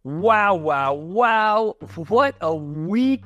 Wow, wow, wow. What a week.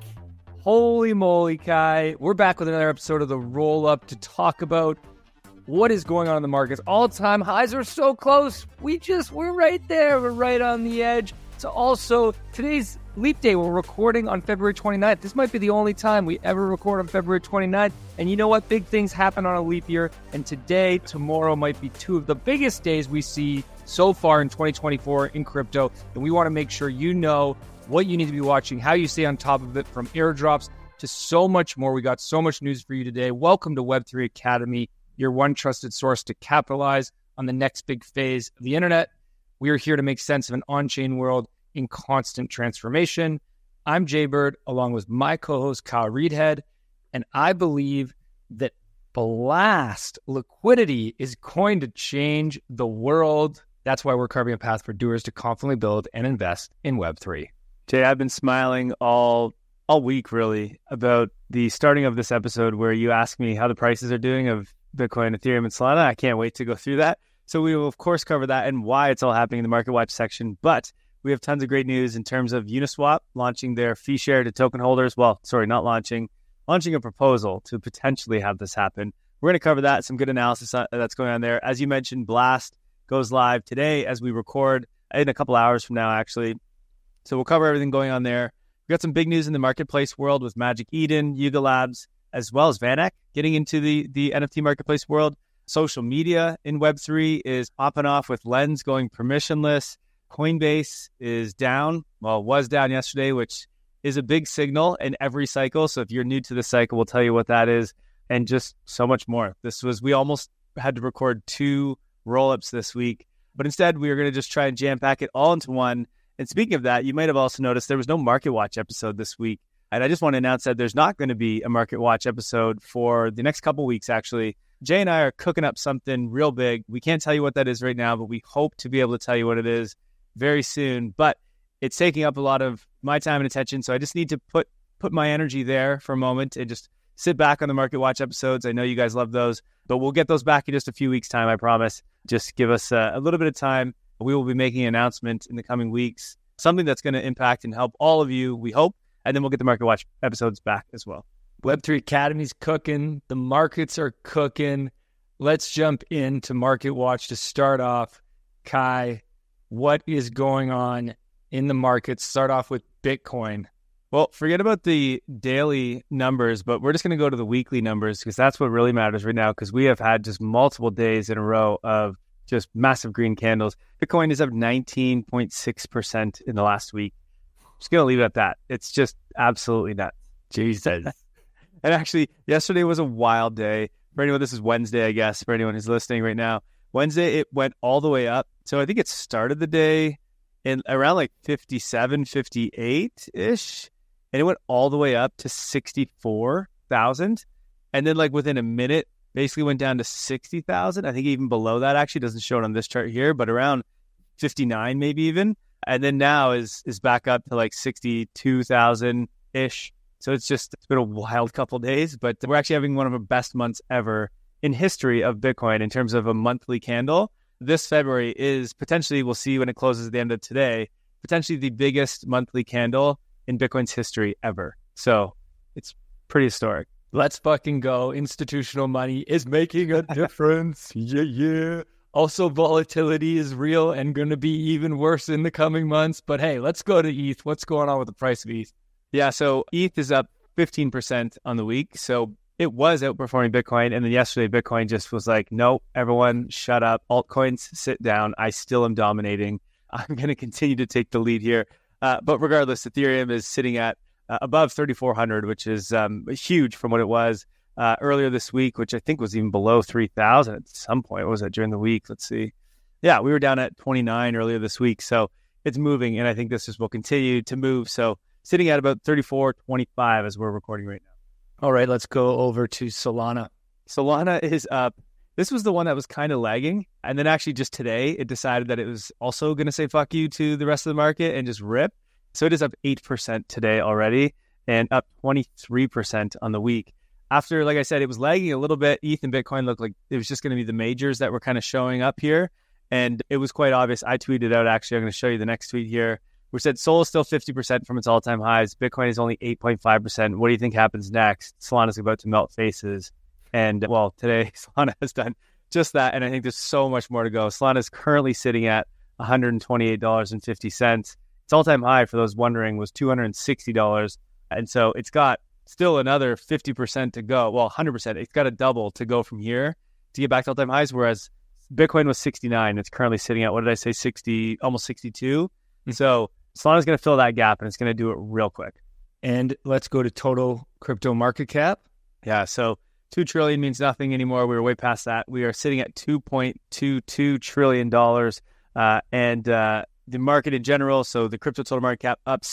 Holy moly, Kai. We're back with another episode of the Roll Up to talk about what is going on in the markets. All-time highs are so close. We're right there. We're right on the edge. So also, today's Leap Day. We're recording on February 29th. This might be the only time we ever record on February 29th. And you know what? Big things happen on a leap year. And today, tomorrow might be two of the biggest days we see so far in 2024 in crypto. And we want to make sure you know what you need to be watching, how you stay on top of it, from airdrops to so much more. We got so much news for you today. Welcome to Web3 Academy, your one trusted source to capitalize on the next big phase of the internet. We are here to make sense of an on-chain world in constant transformation. I'm Jay Bird, along with my co-host Kyle Reedhead, and I believe that blast liquidity is going to change the world. That's why we're carving a path for doers to confidently build and invest in Web3. Jay, I've been smiling all week, really, about the starting of this episode where you asked me how the prices are doing of Bitcoin, Ethereum, and Solana. I can't wait to go through that. So we will, of course, cover that and why it's all happening in the Market Watch section. But we have tons of great news in terms of Uniswap launching their fee share to token holders. Well, sorry, not launching a proposal to potentially have this happen. We're going to cover that, some good analysis that's going on there. As you mentioned, Blast goes live today as we record in a couple hours from now, actually. So we'll cover everything going on there. We've got some big news in the marketplace world with Magic Eden, Yuga Labs, as well as VanEck getting into the NFT marketplace world. Social media in Web3 is popping off with Lens going permissionless. Coinbase is down. Well, was down yesterday, which is a big signal in every cycle. So if you're new to the cycle, we'll tell you what that is and just so much more. We almost had to record 2 roll-ups this week, but instead we were going to just try and jam pack it all into one. And speaking of that, you might have also noticed there was no Market Watch episode this week. And I just want to announce that there's not going to be a Market Watch episode for the next couple weeks, actually. Jay and I are cooking up something real big. We can't tell you what that is right now, but we hope to be able to tell you what it is very soon. But it's taking up a lot of my time and attention, so I just need to put my energy there for a moment and just sit back on the Market Watch episodes. I know you guys love those, but we'll get those back in just a few weeks' time, I promise. Just give us a little bit of time. We will be making an announcement in the coming weeks, something that's going to impact and help all of you, we hope, and then we'll get the Market Watch episodes back as well. Web3 Academy's cooking. The markets are cooking. Let's jump into Market Watch to start off. Kai, what is going on in the markets? Start off with Bitcoin. Well, forget about the daily numbers, but we're just going to go to the weekly numbers because that's what really matters right now, because we have had just multiple days in a row of just massive green candles. Bitcoin is up 19.6% in the last week. Just going to leave it at that. It's just absolutely nuts. Jesus. And actually, yesterday was a wild day. For anyone, this is Wednesday, I guess, for anyone who's listening right now. Wednesday, it went all the way up. So I think it started the day in around like 57, 58-ish. And it went all the way up to 64,000. And then like within a minute, basically went down to 60,000. I think even below that, actually doesn't show it on this chart here, but around 59 maybe even. And then now is back up to like 62,000-ish. So it's been a wild couple of days, but we're actually having one of the best months ever in history of Bitcoin in terms of a monthly candle. This February is potentially, we'll see when it closes at the end of today, potentially the biggest monthly candle in Bitcoin's history ever. So it's pretty historic. Let's fucking go. Institutional money is making a difference. Yeah. Also, volatility is real and going to be even worse in the coming months. But hey, let's go to ETH. What's going on with the price of ETH? Yeah, so ETH is up 15% on the week. So it was outperforming Bitcoin. And then yesterday, Bitcoin just was like, nope, everyone shut up. Altcoins, sit down. I still am dominating. I'm going to continue to take the lead here. But regardless, Ethereum is sitting at above 3,400, which is huge from what it was earlier this week, which I think was even below 3,000 at some point. What was that during the week? Let's see. Yeah, we were down at 29 earlier this week. So it's moving, and I think this will continue to move. So sitting at about 34.25 as we're recording right now. All right, let's go over to Solana. Solana is up. This was the one that was kind of lagging. And then actually just today, it decided that it was also going to say fuck you to the rest of the market and just rip. So it is up 8% today already and up 23% on the week. After, like I said, it was lagging a little bit. ETH and Bitcoin looked like it was just going to be the majors that were kind of showing up here. And it was quite obvious. I tweeted out, actually, I'm going to show you the next tweet here. We said Sol is still 50% from its all-time highs. Bitcoin is only 8.5%. What do you think happens next? Solana's about to melt faces. And, well, today Solana has done just that, and I think there's so much more to go. Solana is currently sitting at $128.50. Its all-time high, for those wondering, was $260. And so it's got still another 50% to go. Well, 100%. It's got a double to go from here to get back to all-time highs, whereas Bitcoin was 69. It's currently sitting at, what did I say, 60, almost 62. So Solana's going to fill that gap, and it's going to do it real quick. And let's go to total crypto market cap. Yeah, so $2 trillion means nothing anymore. We were way past that. We are sitting at $2.22 trillion. And the market in general, so the crypto total market cap up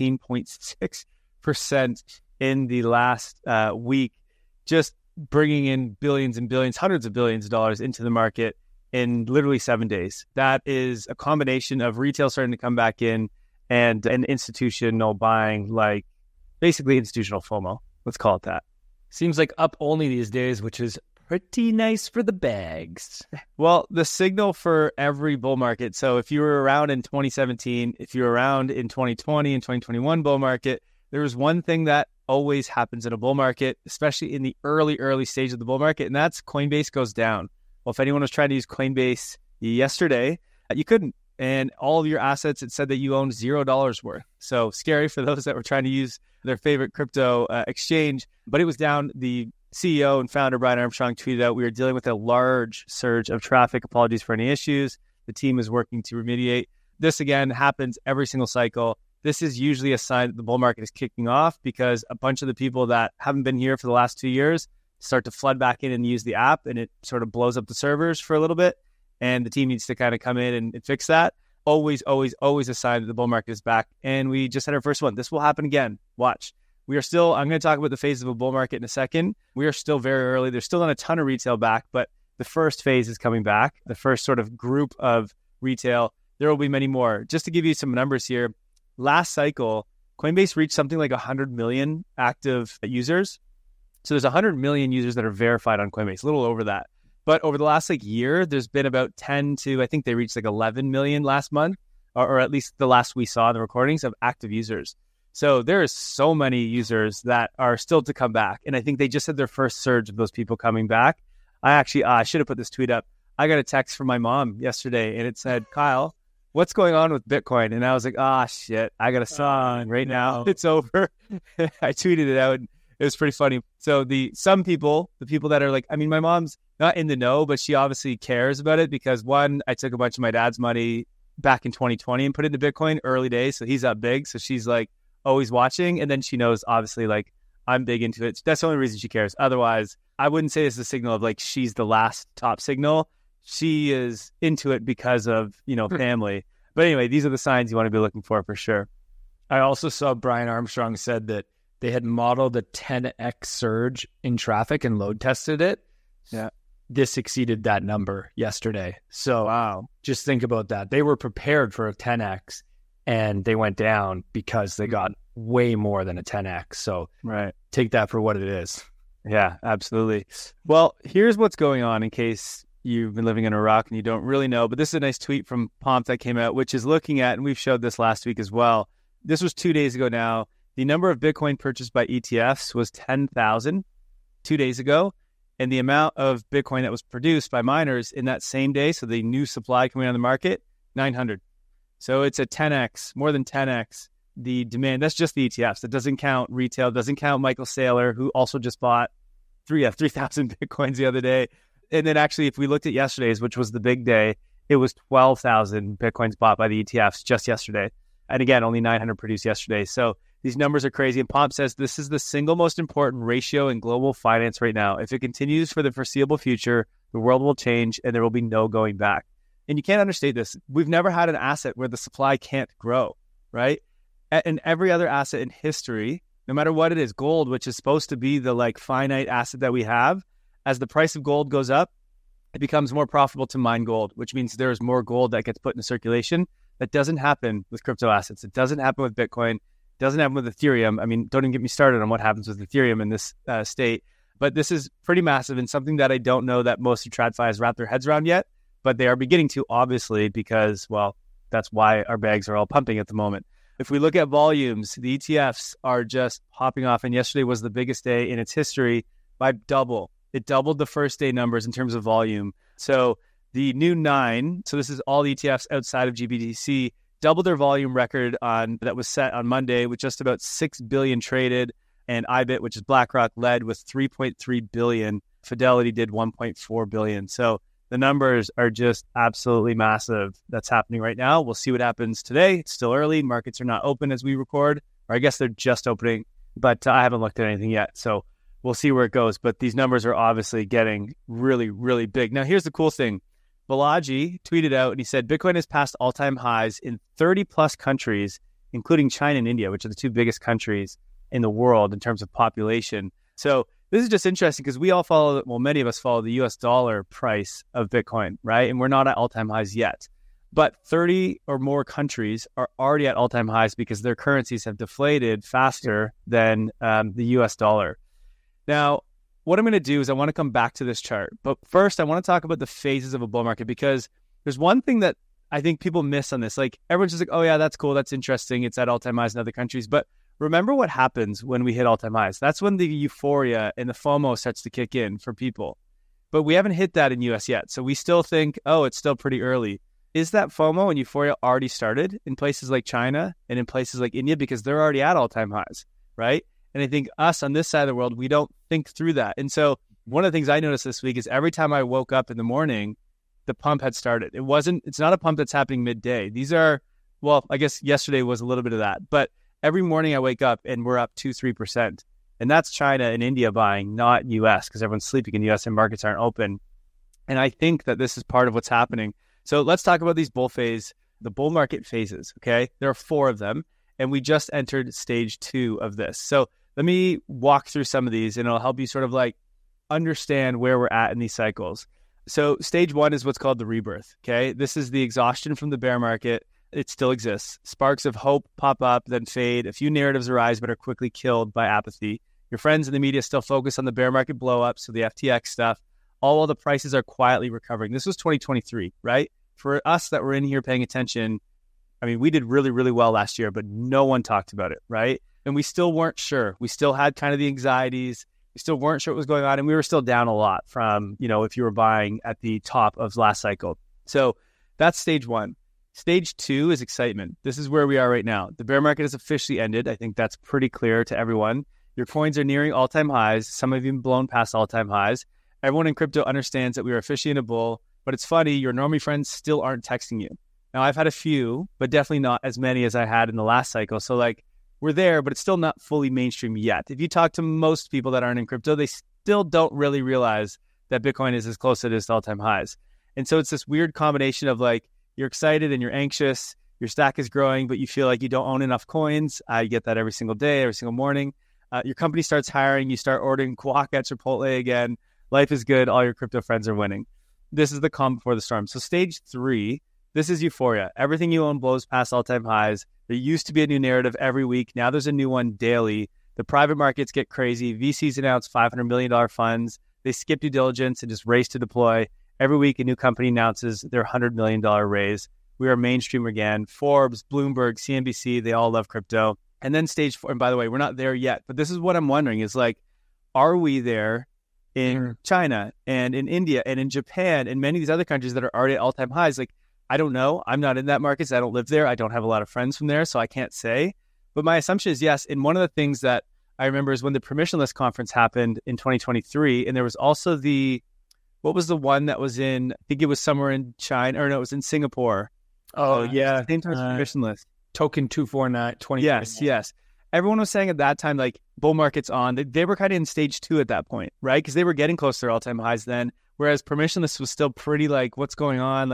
16.6% in the last week, just bringing in billions and billions, hundreds of billions of dollars into the market in literally 7 days. That is a combination of retail starting to come back in and an institutional buying, like basically institutional FOMO. Let's call it that. Seems like up only these days, which is pretty nice for the bags. Well, the signal for every bull market. So if you were around in 2017, if you were around in 2020 and 2021 bull market, there was one thing that always happens in a bull market, especially in the early stage of the bull market, and that's Coinbase goes down. Well, if anyone was trying to use Coinbase yesterday, you couldn't. And all of your assets, it said that you owned $0 worth. So scary for those that were trying to use their favorite crypto exchange. But it was down. The CEO and founder, Brian Armstrong, tweeted out, "We are dealing with a large surge of traffic. Apologies for any issues. The team is working to remediate." This, again, happens every single cycle. This is usually a sign that the bull market is kicking off because a bunch of the people that haven't been here for the last 2 years start to flood back in and use the app, and it sort of blows up the servers for a little bit. And the team needs to kind of come in and fix that. Always a sign that the bull market is back. And we just had our first one. This will happen again. Watch. We are still, I'm going to talk about the phase of a bull market in a second. We are still very early. There's still not a ton of retail back, but the first phase is coming back. The first sort of group of retail. There will be many more. Just to give you some numbers here, last cycle, Coinbase reached something like 100 million active users. So there's 100 million users that are verified on Coinbase, a little over that. But over the last year, there's been about 10 to, I think they reached 11 million last month, or at least the last we saw in the recordings of active users. So there is so many users that are still to come back. And I think they just had their first surge of those people coming back. I should have put this tweet up. I got a text from my mom yesterday and it said, "Kyle, what's going on with Bitcoin?" And I was like, shit, I got a song right now. It's over. I tweeted it out. It was pretty funny. So some people, the people that are my mom's not in the know, but she obviously cares about it because one, I took a bunch of my dad's money back in 2020 and put it into Bitcoin early days. So he's up big. So she's always watching. And then she knows obviously I'm big into it. That's the only reason she cares. Otherwise, I wouldn't say it's a signal of she's the last top signal. She is into it because of, family. But anyway, these are the signs you want to be looking for sure. I also saw Brian Armstrong said that they had modeled a 10x surge in traffic and load tested it. Yeah. This exceeded that number yesterday. So wow, just think about that. They were prepared for a 10x and they went down because they got way more than a 10x. So right, take that for what it is. Yeah, absolutely. Well, here's what's going on in case you've been living in Iraq and you don't really know. But this is a nice tweet from Pomp that came out, which is looking at, and we've showed this last week as well. This was 2 days ago now. The number of Bitcoin purchased by ETFs was 10,000 2 days ago. And the amount of Bitcoin that was produced by miners in that same day, so the new supply coming on the market, 900. So it's a 10x, more than 10x the demand. That's just the ETFs. That doesn't count retail, doesn't count Michael Saylor, who also just bought 3,000 Bitcoins the other day. And then actually, if we looked at yesterday's, which was the big day, it was 12,000 Bitcoins bought by the ETFs just yesterday. And again, only 900 produced yesterday. So these numbers are crazy. And Pomp says this is the single most important ratio in global finance right now. If it continues for the foreseeable future, the world will change and there will be no going back. And you can't understate this. We've never had an asset where the supply can't grow, right? And every other asset in history, no matter what it is, gold, which is supposed to be the finite asset that we have, as the price of gold goes up, it becomes more profitable to mine gold, which means there's more gold that gets put into circulation. That doesn't happen with crypto assets. It doesn't happen with Bitcoin. Doesn't happen with Ethereum. I mean, don't even get me started on what happens with Ethereum in this state. But this is pretty massive and something that I don't know that most of TradFi has wrapped their heads around yet. But they are beginning to, obviously, because, well, that's why our bags are all pumping at the moment. If we look at volumes, the ETFs are just popping off. And yesterday was the biggest day in its history by double. It doubled the first day numbers in terms of volume. So the new 9, so this is all the ETFs outside of GBTC, doubled their volume record that was set on Monday with just about 6 billion traded. And IBIT, which is BlackRock, led with 3.3 billion. Fidelity did 1.4 billion. So the numbers are just absolutely massive. That's happening right now. We'll see what happens today. It's still early. Markets are not open as we record, or I guess they're just opening, but I haven't looked at anything yet. So we'll see where it goes. But these numbers are obviously getting really, really big. Now, here's the cool thing. Balaji tweeted out and he said, Bitcoin has passed all-time highs in 30 plus countries, including China and India, which are the 2 biggest countries in the world in terms of population. So this is just interesting because we all follow, well, many of us follow the US dollar price of Bitcoin, right? And we're not at all-time highs yet. But 30 or more countries are already at all-time highs because their currencies have deflated faster than the US dollar. Now, what I'm going to do is I want to come back to this chart. But first, I want to talk about the phases of a bull market because there's one thing that I think people miss on this. Like, everyone's just like, oh, yeah, that's cool. That's interesting. It's at all-time highs in other countries. But remember what happens when we hit all-time highs. That's when the euphoria and the FOMO starts to kick in for people. But we haven't hit that in US yet. So we still think, oh, it's still pretty early. Is that FOMO and euphoria already started in places like China and in places like India because they're already at all-time highs, right? And I think us on this side of the world, we don't think through that. And so one of the things I noticed this week is every time I woke up in the morning, the pump had started. It's not a pump that's happening midday. These are, well, I guess yesterday was a little bit of that, but every morning I wake up and we're up 2-3%. And that's China and India buying, not US, because everyone's sleeping in US and markets aren't open. And I think that this is part of what's happening. So let's talk about these the bull market phases, okay? There are 4 of them, and we just entered stage 2 of this. So let me walk through some of these, and it'll help you sort of like understand where we're at in these cycles. So stage 1 is what's called the rebirth, okay? This is the exhaustion from the bear market. It still exists. Sparks of hope pop up, then fade. A few narratives arise, but are quickly killed by apathy. Your friends in the media still focus on the bear market blow-up, so the FTX stuff, all while the prices are quietly recovering. This was 2023, right? For us that were in here paying attention, I mean, we did really, really well last year, but no one talked about it, right? And we still weren't sure. We still had kind of the anxieties. We still weren't sure what was going on, and we were still down a lot from, if you were buying at the top of last cycle. So that's stage 1. Stage 2 is excitement. This is where we are right now. The bear market has officially ended. I think that's pretty clear to everyone. Your coins are nearing all-time highs. Some have even blown past all-time highs. Everyone in crypto understands that we are officially in a bull, but it's funny, your normie friends still aren't texting you. Now, I've had a few, but definitely not as many as I had in the last cycle. So we're there, but it's still not fully mainstream yet. If you talk to most people that aren't in crypto, they still don't really realize that Bitcoin is as close as it is to all-time highs. And so it's this weird combination of you're excited and you're anxious, your stack is growing, but you feel like you don't own enough coins. I get that every single day, every single morning. Your company starts hiring, you start ordering guac at Chipotle again. Life is good, all your crypto friends are winning. This is the calm before the storm. So stage 3, this is euphoria. Everything you own blows past all-time highs. There used to be a new narrative every week. Now there's a new one daily. The private markets get crazy. VCs announce $500 million funds. They skip due diligence and just race to deploy. Every week, a new company announces their $100 million raise. We are mainstream again. Forbes, Bloomberg, CNBC, they all love crypto. And then stage 4, and by the way, we're not there yet, but this is what I'm wondering is are we there in China and in India and in Japan and many of these other countries that are already at all-time highs? I don't know. I'm not in that market. So I don't live there. I don't have a lot of friends from there, so I can't say. But my assumption is yes. And one of the things that I remember is when the Permissionless conference happened in 2023, and there was also what was the one that was in, I think it was somewhere in China, or no, it was in Singapore. Oh, yeah. Same time as Permissionless. Token 249, 20. Yes. Everyone was saying at that time, bull market's on. They were kind of in stage 2 at that point, right? Because they were getting close to their all-time highs then, whereas Permissionless was still pretty what's going on?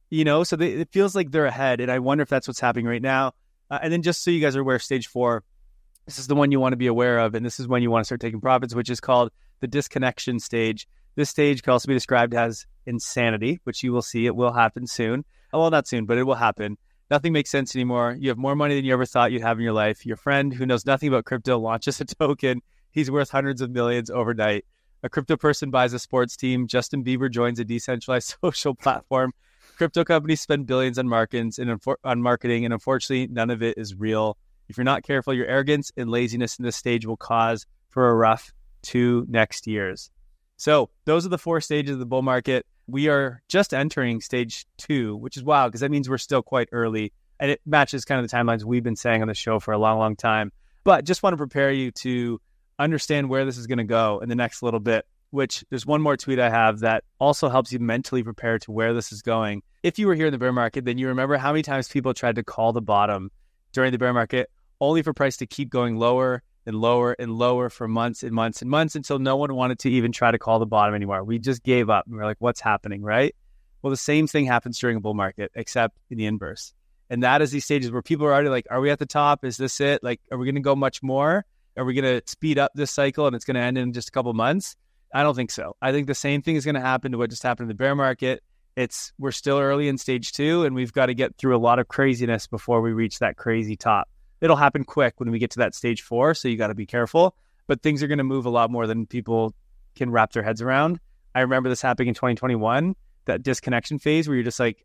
So it feels like they're ahead. And I wonder if that's what's happening right now. And then just so you guys are aware, stage 4, this is the one you want to be aware of. And this is when you want to start taking profits, which is called the disconnection stage. This stage can also be described as insanity, which you will see. It will happen soon. Well, not soon, but it will happen. Nothing makes sense anymore. You have more money than you ever thought you'd have in your life. Your friend who knows nothing about crypto launches a token. He's worth hundreds of millions overnight. A crypto person buys a sports team. Justin Bieber joins a decentralized social platform. Crypto companies spend billions on marketing, and unfortunately, none of it is real. If you're not careful, your arrogance and laziness in this stage will cause for a rough 2 next years. So those are the 4 stages of the bull market. We are just entering stage 2, which is wild because that means we're still quite early, and it matches kind of the timelines we've been saying on the show for a long, long time. But just want to prepare you to understand where this is going to go in the next little bit, which there's one more tweet I have that also helps you mentally prepare to where this is going. If you were here in the bear market, then you remember how many times people tried to call the bottom during the bear market, only for price to keep going lower and lower and lower for months and months and months until no one wanted to even try to call the bottom anymore. We just gave up. And we're like, what's happening, right? Well, the same thing happens during a bull market, except in the inverse. And that is these stages where people are already like, are we at the top? Is this it? Like, are we going to go much more? Are we going to speed up this cycle and it's going to end in just a couple of months? I don't think so. I think the same thing is going to happen to what just happened in the bear market. We're still early in stage 2, and we've got to get through a lot of craziness before we reach that crazy top. It'll happen quick when we get to that stage 4, so you got to be careful. But things are going to move a lot more than people can wrap their heads around. I remember this happening in 2021, that disconnection phase where you're just like,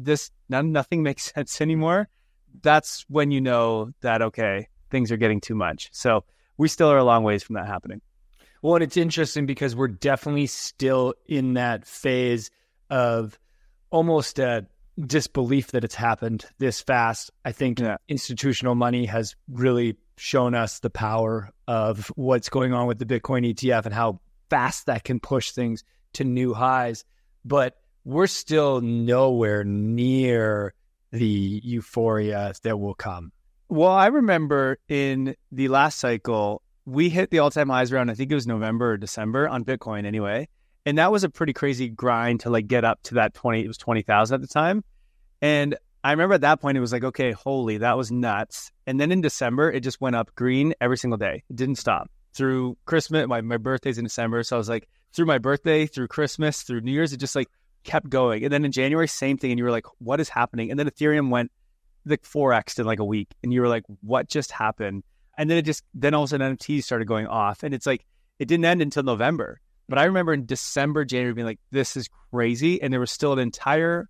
nothing makes sense anymore. That's when you know that, okay, things are getting too much. So we still are a long ways from that happening. Well, and it's interesting because we're definitely still in that phase of almost a disbelief that it's happened this fast. I think institutional money has really shown us the power of what's going on with the Bitcoin ETF and how fast that can push things to new highs. But we're still nowhere near the euphoria that will come. Well, I remember in the last cycle, we hit the all-time highs around, I think it was November or December on Bitcoin anyway. And that was a pretty crazy grind to like get up to that 20,000 at the time. And I remember at that point, it was like, okay, holy, that was nuts. And then in December, it just went up green every single day. It didn't stop through Christmas. My birthday's in December. So I was like, through my birthday, through Christmas, through New Year's, it just like kept going. And then in January, same thing. And you were like, what is happening? And then Ethereum went like 4x in like a week. And you were like, what just happened? And then all of a sudden NFTs started going off. And it's like, it didn't end until November. But I remember in December, January being like, this is crazy. And there was still an entire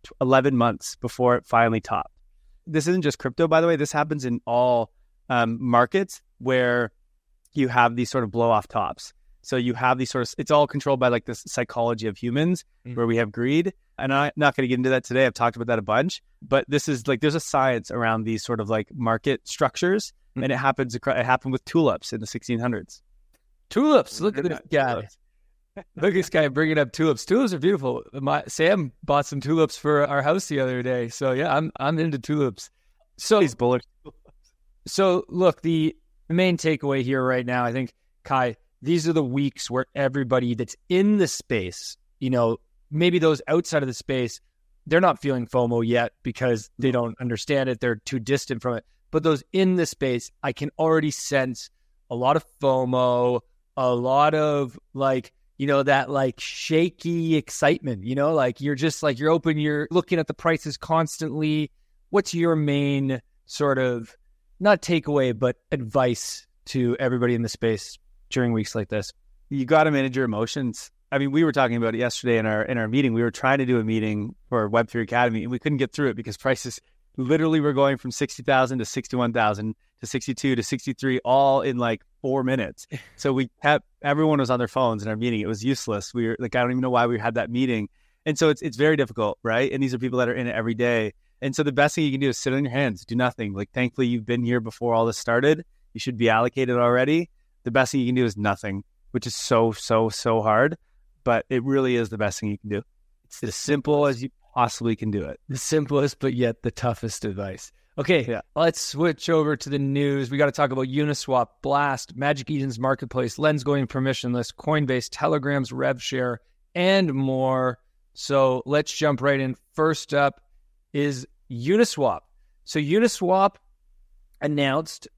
11 months before it finally topped. This isn't just crypto, by the way. This happens in all markets where you have these sort of blow off tops. So you have these sort of, it's all controlled by like this psychology of humans where we have greed. And I'm not going to get into that today. I've talked about that a bunch, but this is like, there's a science around these sort of like market structures. And it happened with tulips in the 1600s. Tulips. Look at this guy. Look at this guy bringing up tulips. Tulips are beautiful. Sam bought some tulips for our house the other day. So yeah, I'm into tulips. So he's bullish. So look, the main takeaway here right now, I think, Kai, these are the weeks where everybody that's in the space, you know, maybe those outside of the space, they're not feeling FOMO yet because they don't understand it. They're too distant from it. But those in the space, I can already sense a lot of FOMO, a lot of like, you know, that like shaky excitement, you know, like you're just like, you're open, you're looking at the prices constantly. What's your main sort of, not takeaway, but advice to everybody in the space during weeks like this? You got to manage your emotions. I mean, we were talking about it yesterday in our meeting. We were trying to do a meeting for Web3 Academy and we couldn't get through it because prices literally were going from 60,000 to 61,000 to 62 to 63 all in like 4 minutes. So everyone was on their phones in our meeting. It was useless. We were like, I don't even know why we had that meeting. And so it's very difficult, right? And these are people that are in it every day. And so the best thing you can do is sit on your hands, do nothing. Like, thankfully, you've been here before all this started. You should be allocated already. The best thing you can do is nothing, which is so hard. But it really is the best thing you can do. It's as simple as you possibly can do it. The simplest, but yet the toughest advice. Okay, Let's switch over to the news. We got to talk about Uniswap, Blast, Magic Eden's Marketplace, Lens going permissionless, Coinbase, Telegram's RevShare, and more. So let's jump right in. First up is Uniswap. So Uniswap announced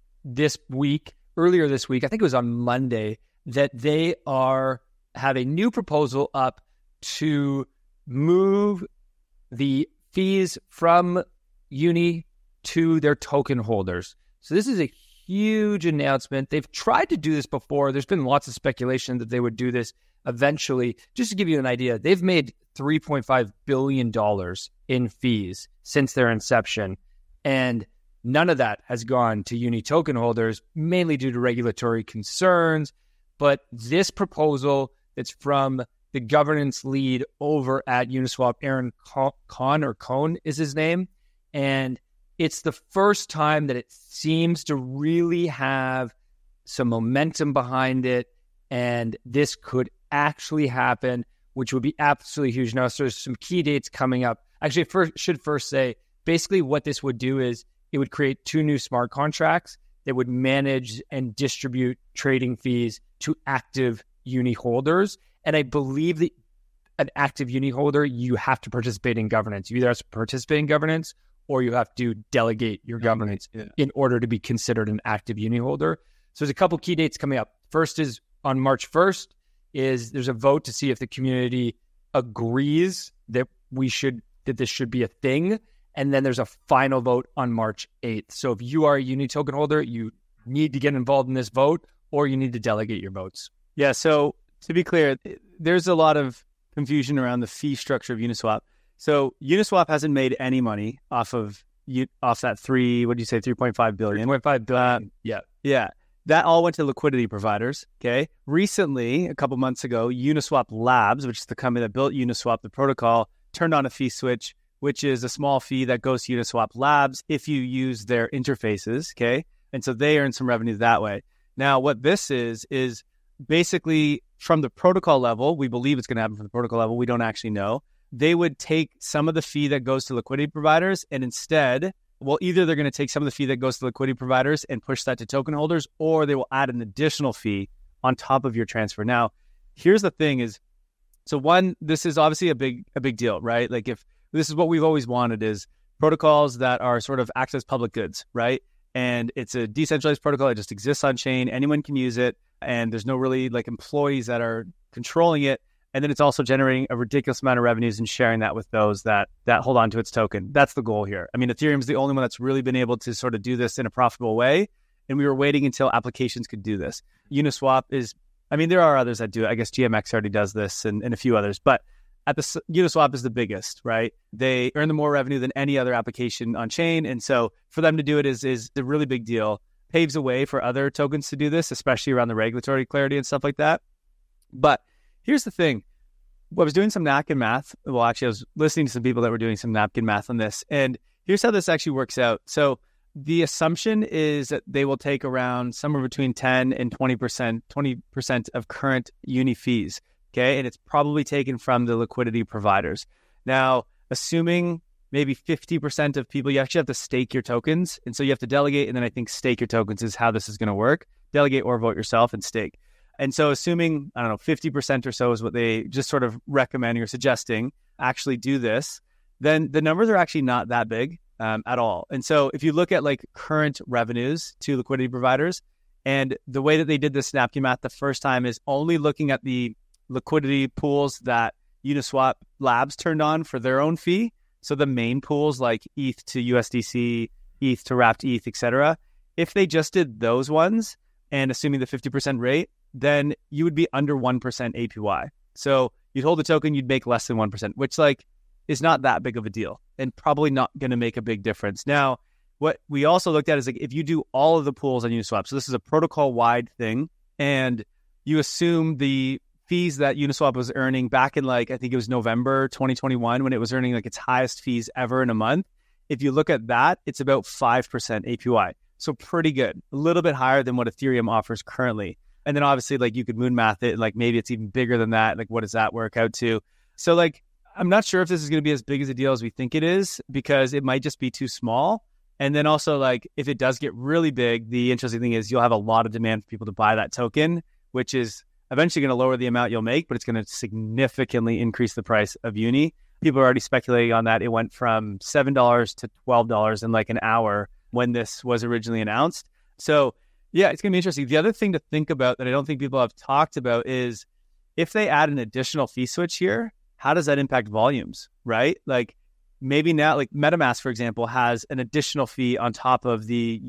earlier this week, I think it was on Monday, that they have a new proposal up to move the fees from Uni to their token holders. So this is a huge announcement. They've tried to do this before. There's been lots of speculation that they would do this eventually. Just to give you an idea, they've made $3.5 billion in fees since their inception. And none of that has gone to Uni token holders, mainly due to regulatory concerns. But this proposal that's from the governance lead over at Uniswap, Aaron Cohn is his name. And it's the first time that it seems to really have some momentum behind it. And this could actually happen, which would be absolutely huge. Now, so there's some key dates coming up. Actually, should first say, basically what this would do is it would create 2 new smart contracts that would manage and distribute trading fees to active Uni holders. And I believe that an active Uni holder, you have to participate in governance. You either have to participate in governance or you have to delegate your governance in order to be considered an active Uni holder. So there's a couple key dates coming up. First is on March 1st, there's a vote to see if the community agrees that this should be a thing. And then there's a final vote on March 8th. So if you are a Uni token holder, you need to get involved in this vote or you need to delegate your votes. Yeah, so to be clear, there's a lot of confusion around the fee structure of Uniswap. So Uniswap hasn't made any money off that $3.5 billion. 3.5 billion. Yeah. That all went to liquidity providers. Okay. Recently, a couple months ago, Uniswap Labs, which is the company that built Uniswap, the protocol, turned on a fee switch, which is a small fee that goes to Uniswap Labs if you use their interfaces. Okay. And so they earn some revenue that way. Now, what this is basically from the protocol level, we believe it's going to happen from the protocol level. We don't actually know. They would take some of the fee that goes to liquidity providers and instead, either they're going to take some of the fee that goes to liquidity providers and push that to token holders, or they will add an additional fee on top of your transfer. Now, here's the thing is, so one, this is obviously a big deal, right? Like if this is what we've always wanted is protocols that are sort of act as public goods, right? And it's a decentralized protocol that just exists on chain. Anyone can use it. And there's no really like employees that are controlling it. And then it's also generating a ridiculous amount of revenues and sharing that with those that hold on to its token. That's the goal here. I mean, Ethereum is the only one that's really been able to sort of do this in a profitable way. And we were waiting until applications could do this. Uniswap there are others that do it. I guess GMX already does this and a few others. But Uniswap is the biggest, right? They earn the more revenue than any other application on chain. And so for them to do it is a really big deal. Paves a way for other tokens to do this, especially around the regulatory clarity and stuff like that. But here's the thing. I was doing some napkin math. Well, actually, I was listening to some people that were doing some napkin math on this. And here's how this actually works out. So the assumption is that they will take around somewhere between 10 and 20% of current Uni fees. Okay. And it's probably taken from the liquidity providers. Now, assuming maybe 50% of people, you actually have to stake your tokens. And so you have to delegate. And then I think stake your tokens is how this is going to work. Delegate or vote yourself and stake. And so assuming, 50% or so is what they just sort of recommending or suggesting actually do this, then the numbers are actually not that big at all. And so if you look at like current revenues to liquidity providers, and the way that they did this napkin math the first time is only looking at the liquidity pools that Uniswap Labs turned on for their own fee. So the main pools like ETH to USDC, ETH to Wrapped ETH, etc. If they just did those ones and assuming the 50% rate, then you would be under 1% APY. So you'd hold the token, you'd make less than 1%, which is not that big of a deal and probably not going to make a big difference. Now, what we also looked at is if you do all of the pools on Uniswap, so this is a protocol-wide thing, and you assume the fees that Uniswap was earning back in I think it was November 2021 when it was earning its highest fees ever in a month. If you look at that, it's about 5% APY. So pretty good, a little bit higher than what Ethereum offers currently. And then obviously you could moon math it, maybe it's even bigger than that. What does that work out to? So I'm not sure if this is going to be as big as a deal as we think it is because it might just be too small. And then also if it does get really big, the interesting thing is you'll have a lot of demand for people to buy that token, which is eventually going to lower the amount you'll make, but it's going to significantly increase the price of Uni. People are already speculating on that. It went from $7 to $12 in an hour when this was originally announced. So yeah, it's going to be interesting. The other thing to think about that I don't think people have talked about is if they add an additional fee switch here, how does that impact volumes, right? Maybe now, MetaMask, for example, has an additional fee on top of the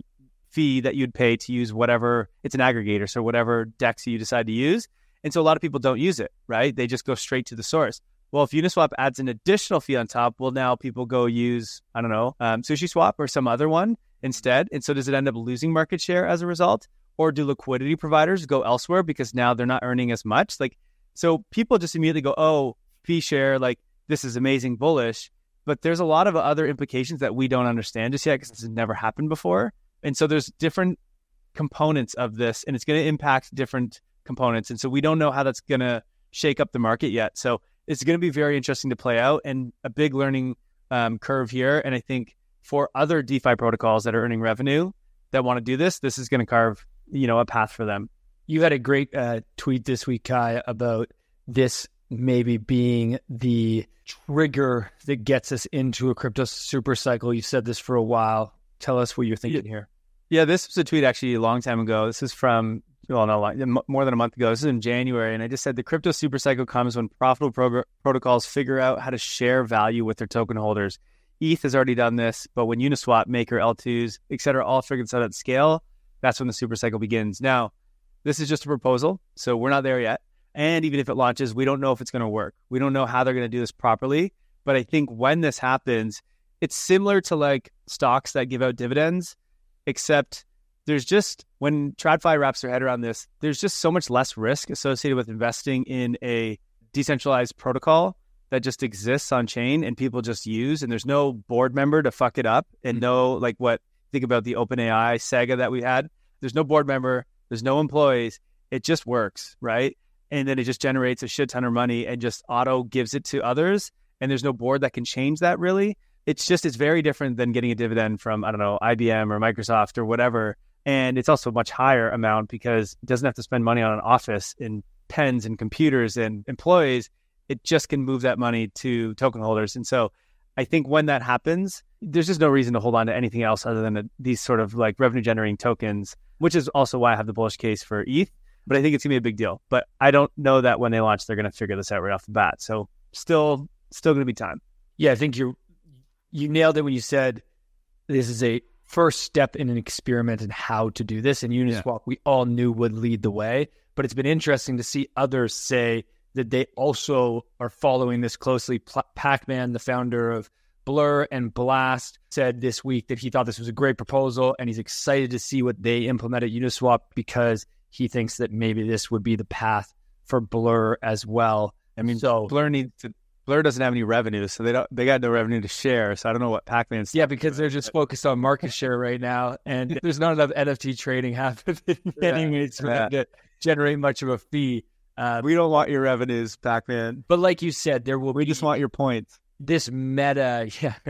fee that you'd pay to use whatever, it's an aggregator, so whatever DEX you decide to use. And so a lot of people don't use it, right? They just go straight to the source. Well, if Uniswap adds an additional fee on top, well, now people go use, I don't know, SushiSwap or some other one instead. And so does it end up losing market share as a result? Or do liquidity providers go elsewhere because now they're not earning as much? Like, so people just immediately go, oh, fee share, like this is amazing, bullish. But there's a lot of other implications that we don't understand just yet because this has never happened before. And so there's different components of this, and it's going to impact different components. And so we don't know how that's going to shake up the market yet. So it's going to be very interesting to play out and a big learning curve here. And I think for other DeFi protocols that are earning revenue that want to do this, this is going to carve, a path for them. You had a great tweet this week, Kai, about this maybe being the trigger that gets us into a crypto super cycle. You said this for a while. Tell us what you're thinking here. Yeah, this was a tweet actually a long time ago. This is from, more than a month ago. This is in January. And I just said the crypto super cycle comes when profitable protocols figure out how to share value with their token holders. ETH has already done this, but when Uniswap, Maker, L2s, et cetera, all figured this out at scale, that's when the super cycle begins. Now, this is just a proposal, so we're not there yet. And even if it launches, we don't know if it's going to work. We don't know how they're going to do this properly. But I think when this happens, it's similar to like stocks that give out dividends, except there's just, when TradFi wraps their head around this, there's just so much less risk associated with investing in a decentralized protocol that just exists on chain and people just use, and there's no board member to fuck it up and no, like what, think about the OpenAI saga that we had. There's no board member, there's no employees. It just works, right? And then it just generates a shit ton of money and just auto gives it to others. And there's no board that can change that really. It's very different than getting a dividend from, I don't know, IBM or Microsoft or whatever. And it's also a much higher amount because it doesn't have to spend money on an office and pens and computers and employees. It just can move that money to token holders. And so I think when that happens, there's just no reason to hold on to anything else other than these sort of like revenue generating tokens, which is also why I have the bullish case for ETH. But I think it's going to be a big deal. But I don't know that when they launch, they're going to figure this out right off the bat. So still going to be time. Yeah, I think you nailed it when you said this is a first step in an experiment in how to do this. And Uniswap, we all knew would lead the way. But it's been interesting to see others say that they also are following this closely. Pac-Man, the founder of Blur and Blast, said this week that he thought this was a great proposal and he's excited to see what they implement at Uniswap because he thinks that maybe this would be the path for Blur as well. I mean, so Blur doesn't have any revenue, so they got no revenue to share. So I don't know what Pac-Man's. Yeah, because they're just focused on market share right now, and there's not enough NFT trading happening anyways for them to generate much of a fee. We don't want your revenues, Pac-Man. But like you said, we just want your points. This meta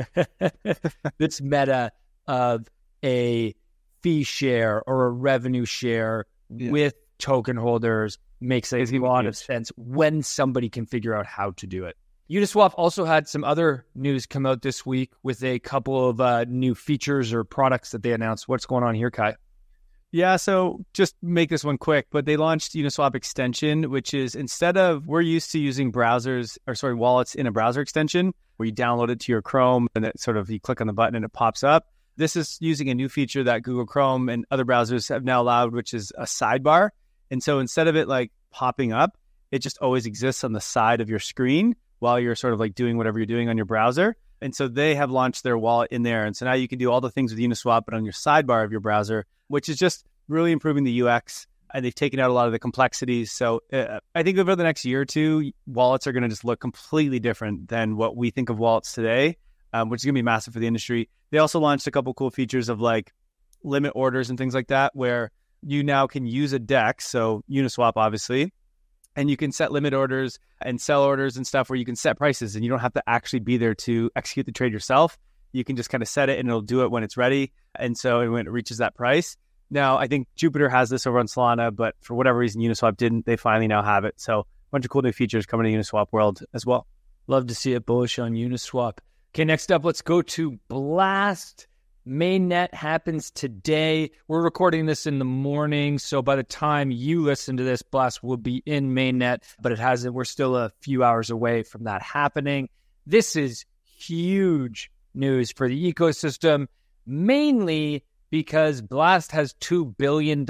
of a fee share or a revenue share with token holders makes a lot of sense when somebody can figure out how to do it. Uniswap also had some other news come out this week with a couple of new features or products that they announced. What's going on here, Kai? Yeah, so just make this one quick, but they launched Uniswap Extension, which is instead of, we're used to using wallets in a browser extension where you download it to your Chrome and it sort of, you click on the button and it pops up. This is using a new feature that Google Chrome and other browsers have now allowed, which is a sidebar. And so instead of it like popping up, it just always exists on the side of your screen while you're sort of like doing whatever you're doing on your browser. And so they have launched their wallet in there. And so now you can do all the things with Uniswap, but on your sidebar of your browser, which is just really improving the UX. And they've taken out a lot of the complexities. So I think over the next year or two, wallets are going to just look completely different than what we think of wallets today, which is going to be massive for the industry. They also launched a couple cool features of like limit orders and things like that, where you now can use a DEX, so Uniswap obviously, and you can set limit orders and sell orders and stuff where you can set prices and you don't have to actually be there to execute the trade yourself. You can just kind of set it and it'll do it when it's ready. And so when it reaches that price. Now, I think Jupiter has this over on Solana, but for whatever reason, Uniswap didn't. They finally now have it. So a bunch of cool new features coming to Uniswap world as well. Love to see it bullish on Uniswap. Okay, next up, let's go to Blast. Mainnet happens today. We're recording this in the morning, so by the time you listen to this, Blast will be in Mainnet, but it hasn't. We're still a few hours away from that happening. This is huge news for the ecosystem, mainly because Blast has $2 billion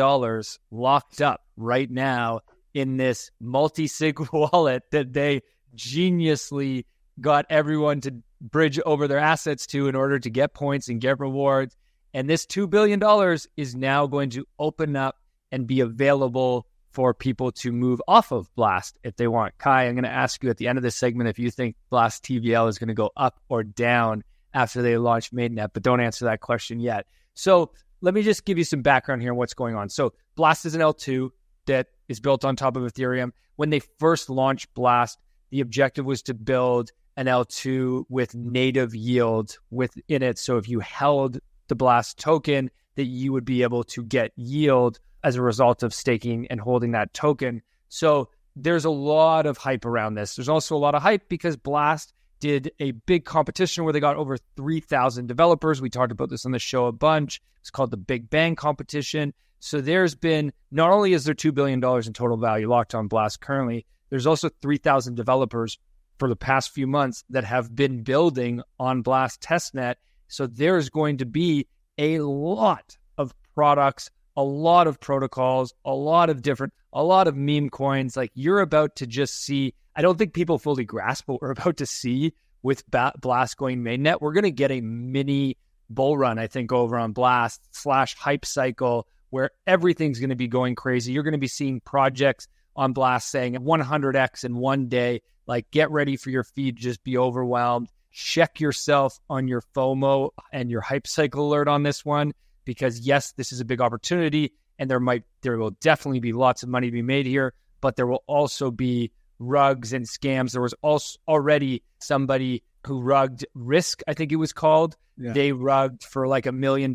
locked up right now in this multi-sig wallet that they geniusly got everyone to bridge over their assets to in order to get points and get rewards. And this $2 billion is now going to open up and be available for people to move off of Blast if they want. Kai, I'm going to ask you at the end of this segment if you think Blast TVL is going to go up or down after they launch Mainnet, but don't answer that question yet. So let me just give you some background here on what's going on. So Blast is an L2 that is built on top of Ethereum. When they first launched Blast, the objective was to build an L2 with native yield within it. So if you held the Blast token, that you would be able to get yield as a result of staking and holding that token. So there's a lot of hype around this. There's also a lot of hype because Blast did a big competition where they got over 3,000 developers. We talked about this on the show a bunch. It's called the Big Bang competition. So there's been, not only is there $2 billion in total value locked on Blast currently, there's also 3,000 developers for the past few months that have been building on Blast testnet. So there's going to be a lot of products, a lot of protocols, a lot of meme coins. Like you're about to just see, I don't think people fully grasp what we're about to see with Blast going mainnet. We're going to get a mini bull run, I think, over on Blast / hype cycle where everything's going to be going crazy. You're going to be seeing projects on Blast saying 100x in one day. Like, get ready for your feed to just be overwhelmed. Check yourself on your FOMO and your hype cycle alert on this one, because yes, this is a big opportunity and there will definitely be lots of money to be made here, but there will also be rugs and scams. There was also already somebody who rugged Risk, I think it was called. Yeah. They rugged for like $1 million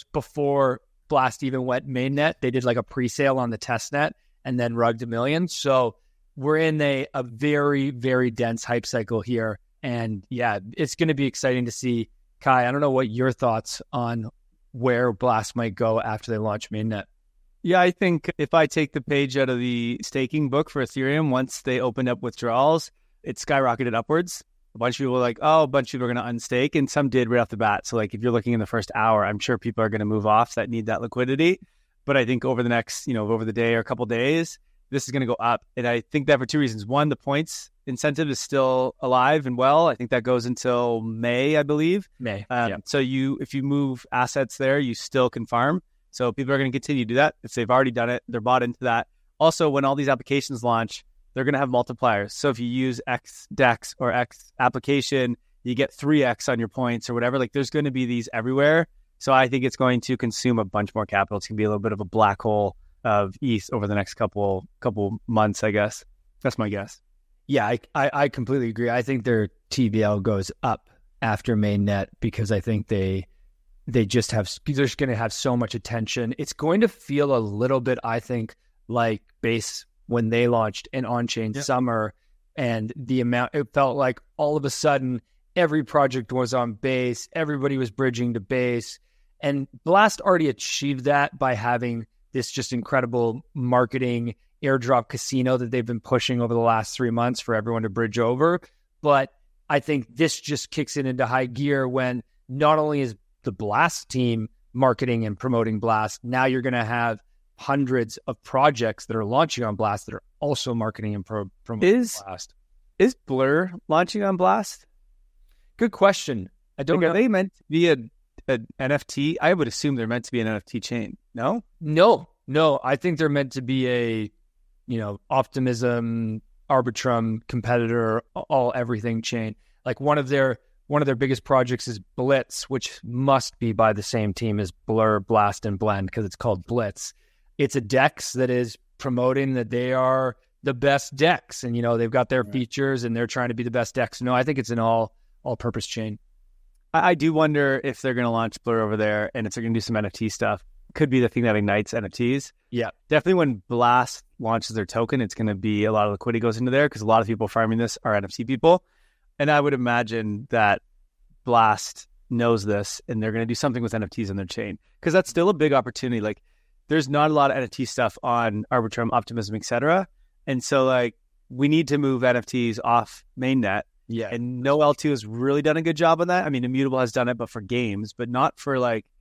before Blast even went mainnet. They did like a pre-sale on the testnet and then rugged $1 million. So we're in a very, very dense hype cycle here. And yeah, it's going to be exciting to see. Kai, I don't know what your thoughts on where Blast might go after they launch mainnet. Yeah, I think if I take the page out of the staking book for Ethereum, once they opened up withdrawals, it skyrocketed upwards. A bunch of people were like, oh, a bunch of people are going to unstake, and some did right off the bat. So like if you're looking in the first hour, I'm sure people are going to move off that need that liquidity. But I think over the next, over the day or a couple of days, this is going to go up. And I think that for two reasons. One, the points incentive is still alive and well. I think that goes until May, I believe. May. So if you move assets there, you still can farm. So people are going to continue to do that. If they've already done it, they're bought into that. Also, when all these applications launch, they're going to have multipliers. So if you use X DEX or X application, you get 3X on your points or whatever. Like there's going to be these everywhere. So I think it's going to consume a bunch more capital. It's going to be a little bit of a black hole of ETH over the next couple months, I guess. That's my guess. Yeah, I completely agree. I think their TVL goes up after mainnet because I think they're just going to have so much attention. It's going to feel a little bit, I think, like Base when they launched an on-chain summer, and it felt like all of a sudden every project was on Base, everybody was bridging to Base, and Blast already achieved that by having this just incredible marketing airdrop casino that they've been pushing over the last 3 months for everyone to bridge over. But I think this just kicks it into high gear when not only is the Blast team marketing and promoting Blast, now you're going to have hundreds of projects that are launching on Blast that are also marketing and promoting Blast. Is Blur launching on Blast? Good question. I don't know. Are they meant to be an NFT? I would assume they're meant to be an NFT chain. No. I think they're meant to be a, Optimism, Arbitrum, competitor, everything chain. Like one of their biggest projects is Blitz, which must be by the same team as Blur, Blast, and Blend because it's called Blitz. It's a DEX that is promoting that they are the best DEX, and they've got their features and they're trying to be the best DEX. No, I think it's an all-purpose chain. I do wonder if they're going to launch Blur over there and if they're going to do some NFT stuff. Could be the thing that ignites NFTs. Yeah, definitely when Blast launches their token, it's going to be a lot of liquidity goes into there because a lot of people farming this are NFT people. And I would imagine that Blast knows this and they're going to do something with NFTs on their chain because that's still a big opportunity. Like there's not a lot of NFT stuff on Arbitrum, Optimism, etc. And so we need to move NFTs off mainnet. Yeah. And no L2 has really done a good job on that. I mean, Immutable has done it, but for games, but not for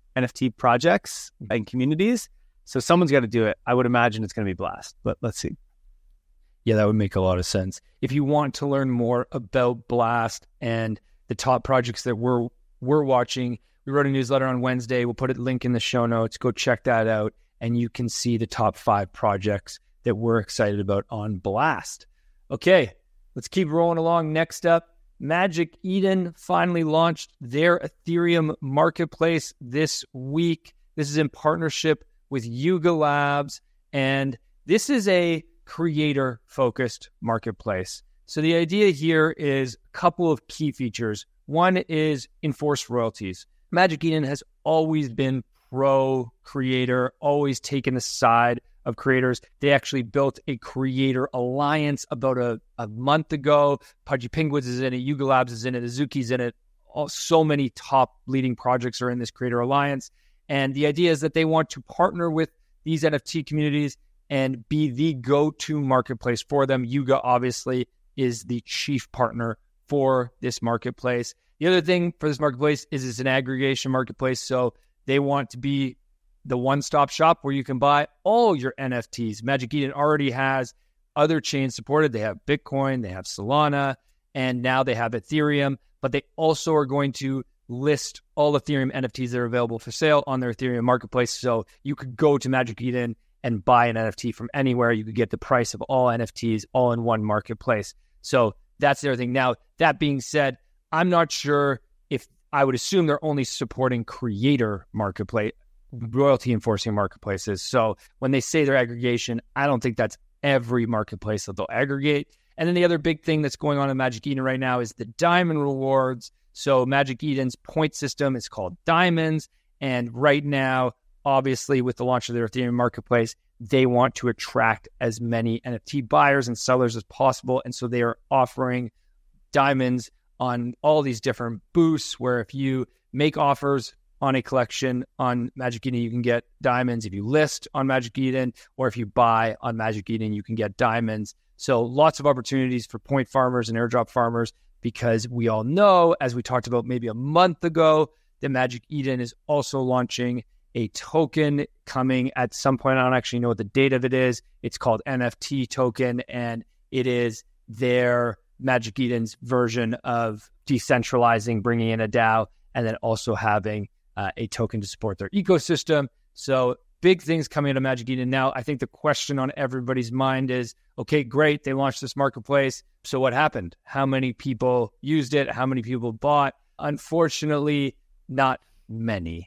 NFT projects and communities. So someone's got to do it. I would imagine it's going to be Blast, but let's see. Yeah, that would make a lot of sense. If you want to learn more about Blast and the top projects that we're watching, we wrote a newsletter on Wednesday. We'll put a link in the show notes. Go check that out, and you can see the top 5 projects that we're excited about on Blast. Okay, let's keep rolling along. Next up, Magic Eden finally launched their Ethereum marketplace this week. This is in partnership with Yuga Labs, and this is a creator-focused marketplace. So the idea here is a couple of key features. One is enforced royalties. Magic Eden has always been pro-creator, always taken the side of creators. They actually built a creator alliance about a month ago. Pudgy Penguins is in it, Yuga Labs is in it, Azuki's in it. So many top leading projects are in this creator alliance. And the idea is that they want to partner with these NFT communities and be the go-to marketplace for them. Yuga obviously is the chief partner for this marketplace. The other thing for this marketplace is it's an aggregation marketplace. So they want to be the one-stop shop where you can buy all your NFTs. Magic Eden already has other chains supported. They have Bitcoin, they have Solana, and now they have Ethereum, but they also are going to list all Ethereum NFTs that are available for sale on their Ethereum marketplace. So you could go to Magic Eden and buy an NFT from anywhere. You could get the price of all NFTs all in one marketplace. So that's the other thing. Now, that being said, I'm not sure if I would assume they're only supporting creator marketplace, royalty enforcing marketplaces. So when they say their aggregation, I don't think that's every marketplace that they'll aggregate. And then the other big thing that's going on in Magic Eden right now is the diamond rewards. So Magic Eden's point system is called Diamonds. And right now, obviously, with the launch of their Ethereum marketplace, they want to attract as many NFT buyers and sellers as possible. And so they are offering diamonds on all these different boosts, where if you make offers on a collection on Magic Eden, you can get diamonds. If you list on Magic Eden, or if you buy on Magic Eden, you can get diamonds. So lots of opportunities for point farmers and airdrop farmers, because we all know, as we talked about maybe a month ago, that Magic Eden is also launching a token coming at some point. I don't actually know what the date of it is. It's called NFT token, and it is their Magic Eden's version of decentralizing, bringing in a DAO, and then also having a token to support their ecosystem. So big things coming out of Magic Eden. Now, I think the question on everybody's mind is, okay, great, they launched this marketplace. So what happened? How many people used it? How many people bought? Unfortunately, not many.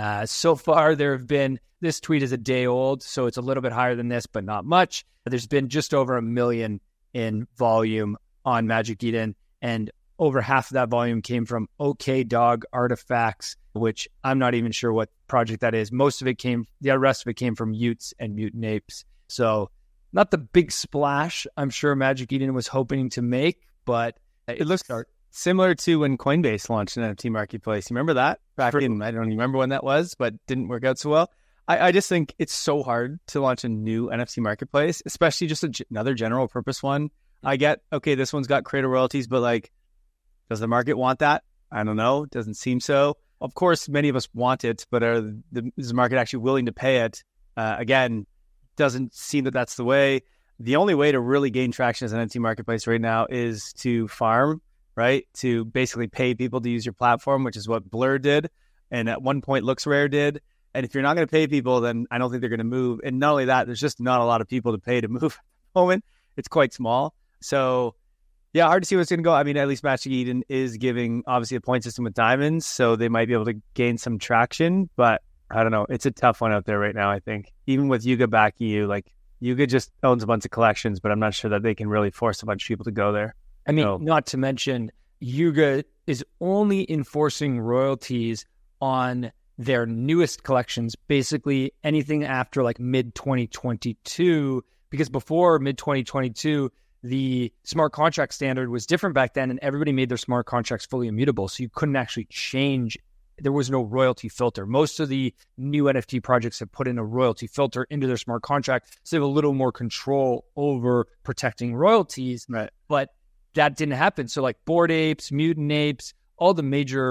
So far, there have been, this tweet is a day old, so it's a little bit higher than this, but not much. There's been just over 1 million in volume on Magic Eden, and over half of that volume came from OkDog Artifacts, which I'm not even sure what project that is. The rest of it came from Utes and Mutant Apes. So not the big splash I'm sure Magic Eden was hoping to make, but it looks similar to when Coinbase launched an NFT marketplace. You remember that? I don't even remember when that was, but didn't work out so well. I just think it's so hard to launch a new NFT marketplace, especially just another general purpose one. I get, okay, this one's got creator royalties, but like, does the market want that? I don't know. Doesn't seem so. Of course, many of us want it, but is the market actually willing to pay it? Again, doesn't seem that that's the way. The only way to really gain traction as an NFT marketplace right now is to farm, right? To basically pay people to use your platform, which is what Blur did. And at one point, LooksRare did. And if you're not going to pay people, then I don't think they're going to move. And not only that, there's just not a lot of people to pay to move at the moment. It's quite small. So yeah, hard to see what's going to go. I mean, at least Magic Eden is giving, obviously, a point system with diamonds, so they might be able to gain some traction. But I don't know. It's a tough one out there right now, I think. Even with Yuga backing you, like, Yuga just owns a bunch of collections, but I'm not sure that they can really force a bunch of people to go there. I mean, not to mention, Yuga is only enforcing royalties on their newest collections, basically anything after like mid-2022, because before mid-2022, the smart contract standard was different back then, and everybody made their smart contracts fully immutable, so you couldn't actually change. There was no royalty filter. Most of the new NFT projects have put in a royalty filter into their smart contract, so they have a little more control over protecting royalties. Right. But that didn't happen. So like Bored Apes, Mutant Apes, all the major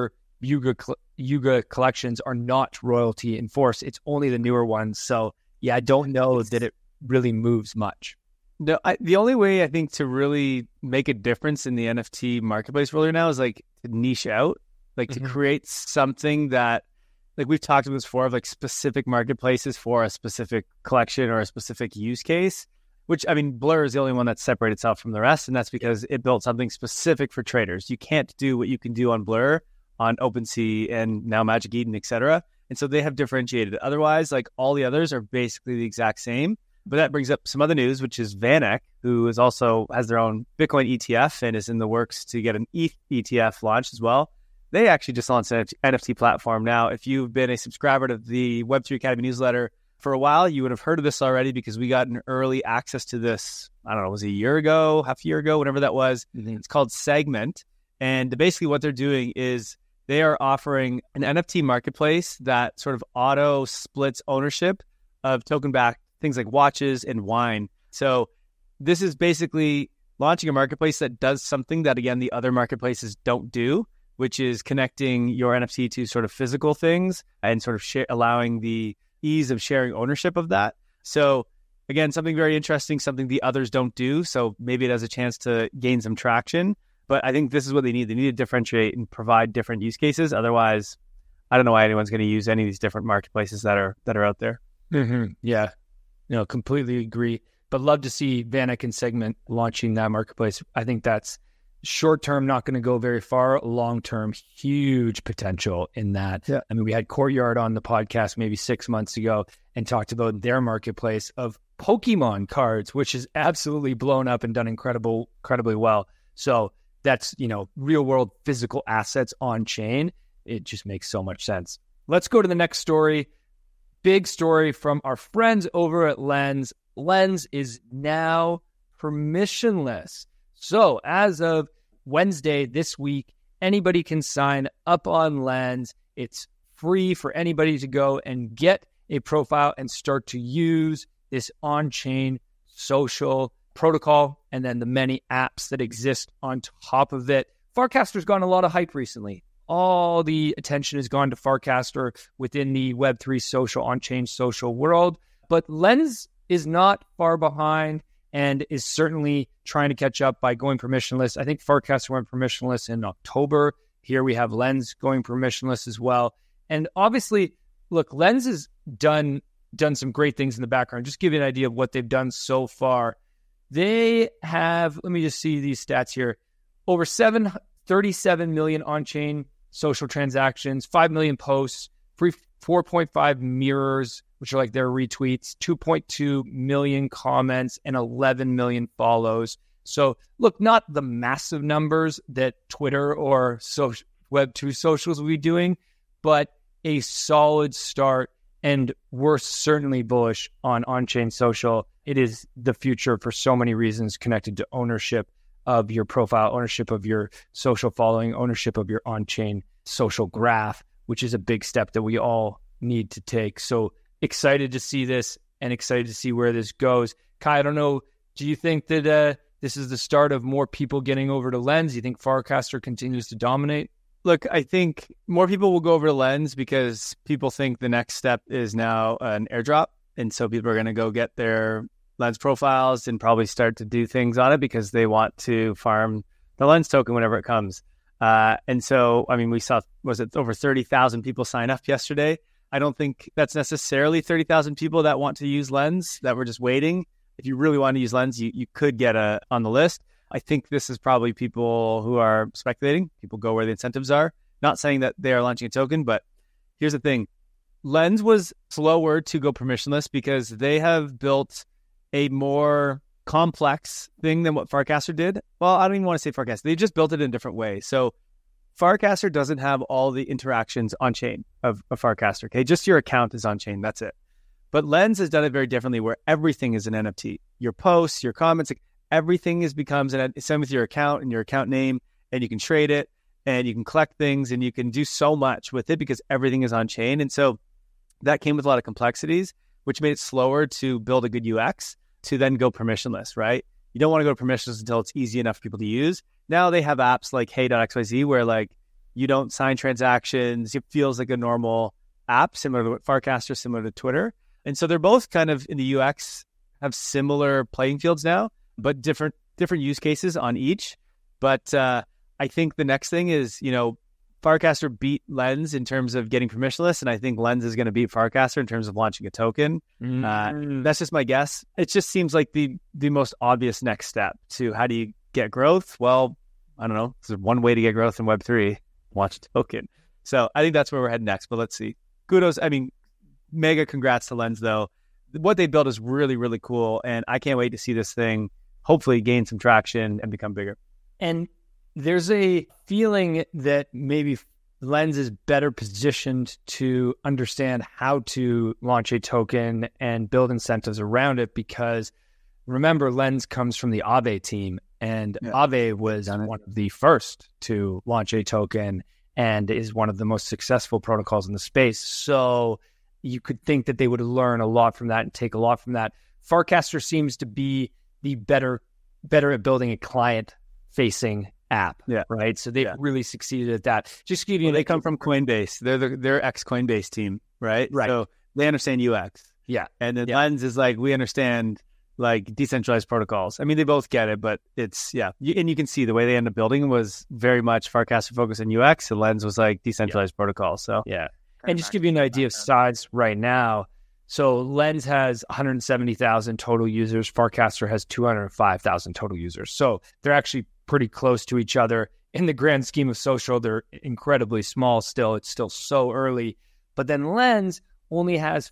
Yuga collections are not royalty enforced. It's only the newer ones. So yeah, I don't know that it really moves much. No, the only way I think to really make a difference in the NFT marketplace really now is like to niche out, like to create something that, like we've talked about this before, of like specific marketplaces for a specific collection or a specific use case, which, I mean, Blur is the only one that separated itself from the rest. And that's because it built something specific for traders. You can't do what you can do on Blur, on OpenSea, and now Magic Eden, etc. And so they have differentiated. Otherwise, like all the others are basically the exact same. But that brings up some other news, which is VanEck, who is also has their own Bitcoin ETF and is in the works to get an ETH ETF launched as well. They actually just launched an NFT platform. Now, if you've been a subscriber to the Web3 Academy newsletter for a while, you would have heard of this already because we got an early access to this, I don't know, it was a year ago, half a year ago, whatever that was. It's called Segment. And basically what they're doing is they are offering an NFT marketplace that sort of auto splits ownership of token-backed things like watches and wine. So this is basically launching a marketplace that does something that, again, the other marketplaces don't do, which is connecting your NFT to sort of physical things and sort of allowing the ease of sharing ownership of that. So again, something very interesting, something the others don't do. So maybe it has a chance to gain some traction. But I think this is what they need. They need to differentiate and provide different use cases. Otherwise, I don't know why anyone's going to use any of these different marketplaces that are out there. Yeah. No, completely agree. But love to see VanEck and Segment launching that marketplace. I think that's short-term, not going to go very far. Long-term, huge potential in that. Yeah. I mean, we had Courtyard on the podcast maybe 6 months ago and talked about their marketplace of Pokemon cards, which is absolutely blown up and done incredibly well. So that's, real-world physical assets on chain. It just makes so much sense. Let's go to the next story. Big story from our friends over at Lens. Lens is now permissionless. So as of Wednesday this week, anybody can sign up on Lens. It's free for anybody to go and get a profile and start to use this on-chain social protocol and then the many apps that exist on top of it. Farcaster's gotten a lot of hype recently. All the attention has gone to Farcaster within the Web3 social, on-chain social world. But Lens is not far behind and is certainly trying to catch up by going permissionless. I think Farcaster went permissionless in October. Here we have Lens going permissionless as well. And obviously, look, Lens has done some great things in the background. Just give you an idea of what they've done so far. They have, let me just see these stats here, over 37 million on-chain social transactions, 5 million posts, 4.5 mirrors, which are like their retweets, 2.2 million comments, and 11 million follows. So look, not the massive numbers that Twitter or Web2 socials will be doing, but a solid start. And we're certainly bullish on on-chain social. It is the future for so many reasons connected to ownership of your profile, ownership of your social following, ownership of your on-chain social graph, which is a big step that we all need to take. So excited to see this and excited to see where this goes. Kai, I don't know, do you think that this is the start of more people getting over to Lens? Do you think Farcaster continues to dominate? Look, I think more people will go over to Lens because people think the next step is now an airdrop. And so people are going to go get their Lens profiles and probably start to do things on it because they want to farm the Lens token whenever it comes. And so, I mean, we saw, was it over 30,000 people sign up yesterday? I don't think that's necessarily 30,000 people that want to use Lens that were just waiting. If you really want to use Lens, you could get on the list. I think this is probably people who are speculating. People go where the incentives are. Not saying that they are launching a token, but here's the thing. Lens was slower to go permissionless because they have built a more complex thing than what Farcaster did. Well, I don't even want to say Farcaster. They just built it in a different way. So Farcaster doesn't have all the interactions on chain of Farcaster. Okay, just your account is on chain. That's it. But Lens has done it very differently, where everything is an NFT. Your posts, your comments, everything becomes same with your account and your account name, and you can trade it and you can collect things and you can do so much with it because everything is on chain. And so that came with a lot of complexities, which made it slower to build a good UX to then go permissionless, right? You don't want to go to permissionless until it's easy enough for people to use. Now they have apps like Hey.xyz where like You don't sign transactions. It feels like a normal app, similar to Farcaster, similar to Twitter. And so they're both kind of in the UX have similar playing fields now, but different use cases on each. But I think the next thing is, Farcaster beat Lens in terms of getting permissionless, and I think Lens is going to beat Farcaster in terms of launching a token. That's just my guess. It just seems like the most obvious next step to how do you get growth? Well, I don't know. There's one way to get growth in Web3, launch a token. So I think that's where we're heading next, but let's see. Kudos. I mean, mega congrats to Lens, though. What they built is really, really cool, and I can't wait to see this thing hopefully gain some traction and become bigger. And there's a feeling that maybe Lens is better positioned to understand how to launch a token and build incentives around it, because remember, Lens comes from the Aave team, and Aave was one of the first to launch a token and is one of the most successful protocols in the space. So you could think that they would learn a lot from that and take a lot from that. Farcaster seems to be the better at building a client-facing app, right? So they've really succeeded at that. Just give you, they come from Coinbase. They're ex-Coinbase team, right? Right. So they understand UX. Yeah. And then Lens is like, we understand like decentralized protocols. I mean, they both get it, but it's, and you can see the way they end up building was very much Farcaster focused on UX, and Lens was like decentralized protocols. So and just give you an idea of size right now. So Lens has 170,000 total users. Farcaster has 205,000 total users. So they're actually pretty close to each other. In the grand scheme of social, they're incredibly small still. It's still so early. But then Lens only has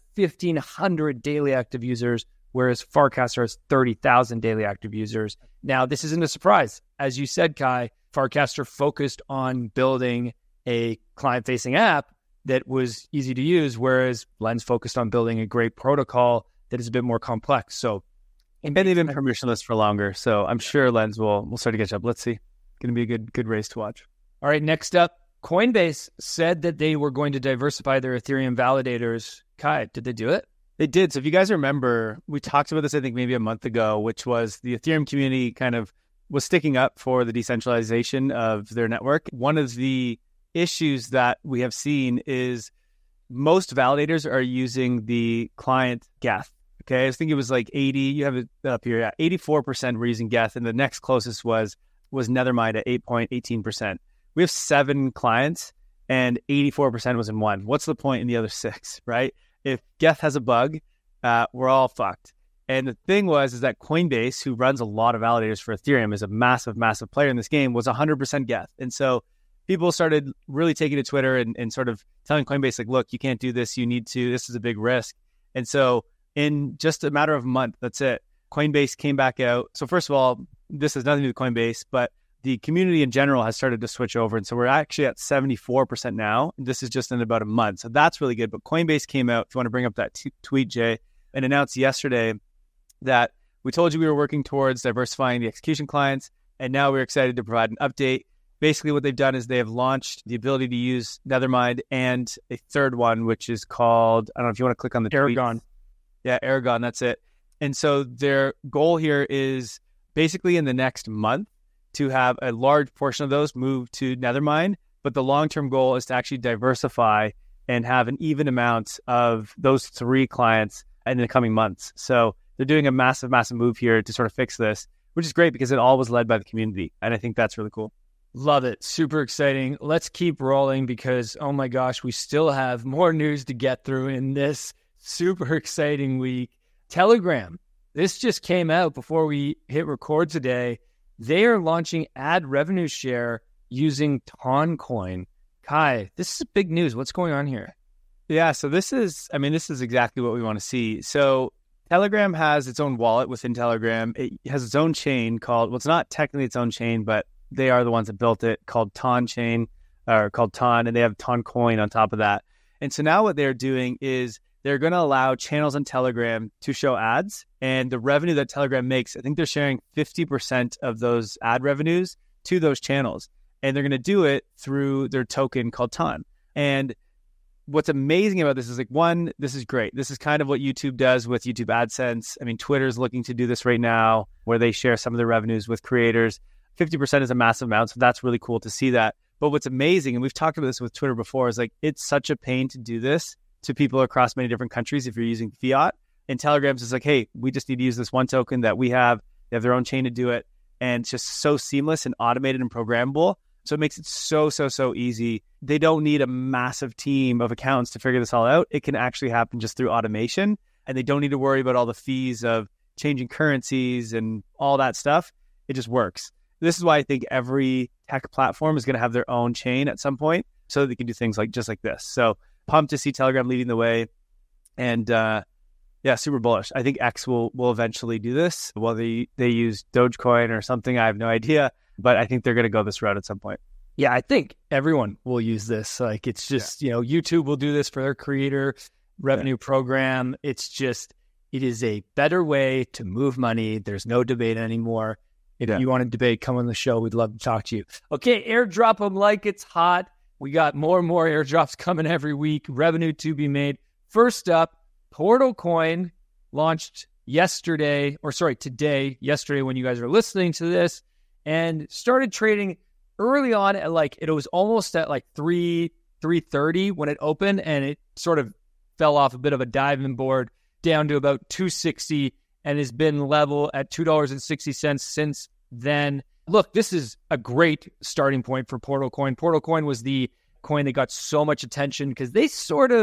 1,500 daily active users, whereas Farcaster has 30,000 daily active users. Now, this isn't a surprise. As you said, Kai, Farcaster focused on building a client-facing app that was easy to use, whereas Lens focused on building a great protocol that is a bit more complex. So, and they've been permissionless for longer, so I'm sure Lens will start to catch up. Let's see. Going to be a good race to watch. All right, next up, Coinbase said that they were going to diversify their Ethereum validators. Kai, did they do it? They did. So if you guys remember, we talked about this, I think, maybe a month ago, which was the Ethereum community kind of was sticking up for the decentralization of their network. One of the issues that we have seen is most validators are using the client Geth. Okay, I think it was like 80. You have it up here. Yeah, 84% were using Geth, and the next closest was Nethermind at 8.18%. We have 7 clients, and 84% was in one. What's the point in the other 6, right? If Geth has a bug, we're all fucked. And the thing is that Coinbase, who runs a lot of validators for Ethereum, is a massive, massive player in this game, was 100% Geth. And so people started really taking to Twitter and sort of telling Coinbase, like, look, you can't do this. You need to. This is a big risk. And so in just a matter of a month, that's it, Coinbase came back out. So first of all, this has nothing to do with Coinbase, but the community in general has started to switch over. And so we're actually at 74% now. This is just in about a month. So that's really good. But Coinbase came out, if you want to bring up that tweet, Jay, and announced yesterday that we told you we were working towards diversifying the execution clients. And now we're excited to provide an update. Basically, what they've done is they have launched the ability to use Nethermind and a third one, which is called, I don't know if you want to click on the Aragon. Tweets. Yeah, Aragon, that's it. And so their goal here is basically in the next month to have a large portion of those move to Nethermind. But the long-term goal is to actually diversify and have an even amount of those 3 clients in the coming months. So they're doing a massive, massive move here to sort of fix this, which is great because it all was led by the community. And I think that's really cool. Love it. Super exciting. Let's keep rolling because, oh my gosh, we still have more news to get through in this super exciting week. Telegram. This just came out before we hit record today. They are launching ad revenue share using Toncoin. Kai, this is big news. What's going on here? Yeah, so this is exactly what we want to see. So Telegram has its own wallet within Telegram. It has its own chain called, well, it's not technically its own chain, but they are the ones that built it, called Ton Chain, or called Ton, and they have Toncoin on top of that. And so now what they're doing is they're going to allow channels on Telegram to show ads, and the revenue that Telegram makes, I think they're sharing 50% of those ad revenues to those channels. And they're going to do it through their token called Ton. And what's amazing about this is, like, one, this is great. This is kind of what YouTube does with YouTube AdSense. I mean, Twitter's looking to do this right now, where they share some of their revenues with creators. 50% is a massive amount, so that's really cool to see that. But what's amazing, and we've talked about this with Twitter before, is like it's such a pain to do this to people across many different countries if you're using fiat. And Telegram's is like, hey, we just need to use this one token that we have. They have their own chain to do it. And it's just so seamless and automated and programmable. So it makes it so easy. They don't need a massive team of accounts to figure this all out. It can actually happen just through automation. And they don't need to worry about all the fees of changing currencies and all that stuff. It just works. This is why I think every tech platform is going to have their own chain at some point so that they can do things like just like this. So pumped to see Telegram leading the way. And yeah, super bullish. I think X will eventually do this. Whether they use Dogecoin or something, I have no idea. But I think they're going to go this route at some point. Yeah, I think everyone will use this. Like, it's just, YouTube will do this for their creator revenue program. It's just, it is a better way to move money. There's no debate anymore. If you want to debate, come on the show. We'd love to talk to you. Okay, airdrop them like it's hot. We got more and more airdrops coming every week. Revenue to be made. First up, Portal Coin launched today when you guys are listening to this, and started trading early on at it was almost at 330 when it opened, and it sort of fell off a bit of a diving board down to about 260 and has been level at $2.60 since then. Look, this is a great starting point for Portal Coin. Portal Coin was the coin that got so much attention because they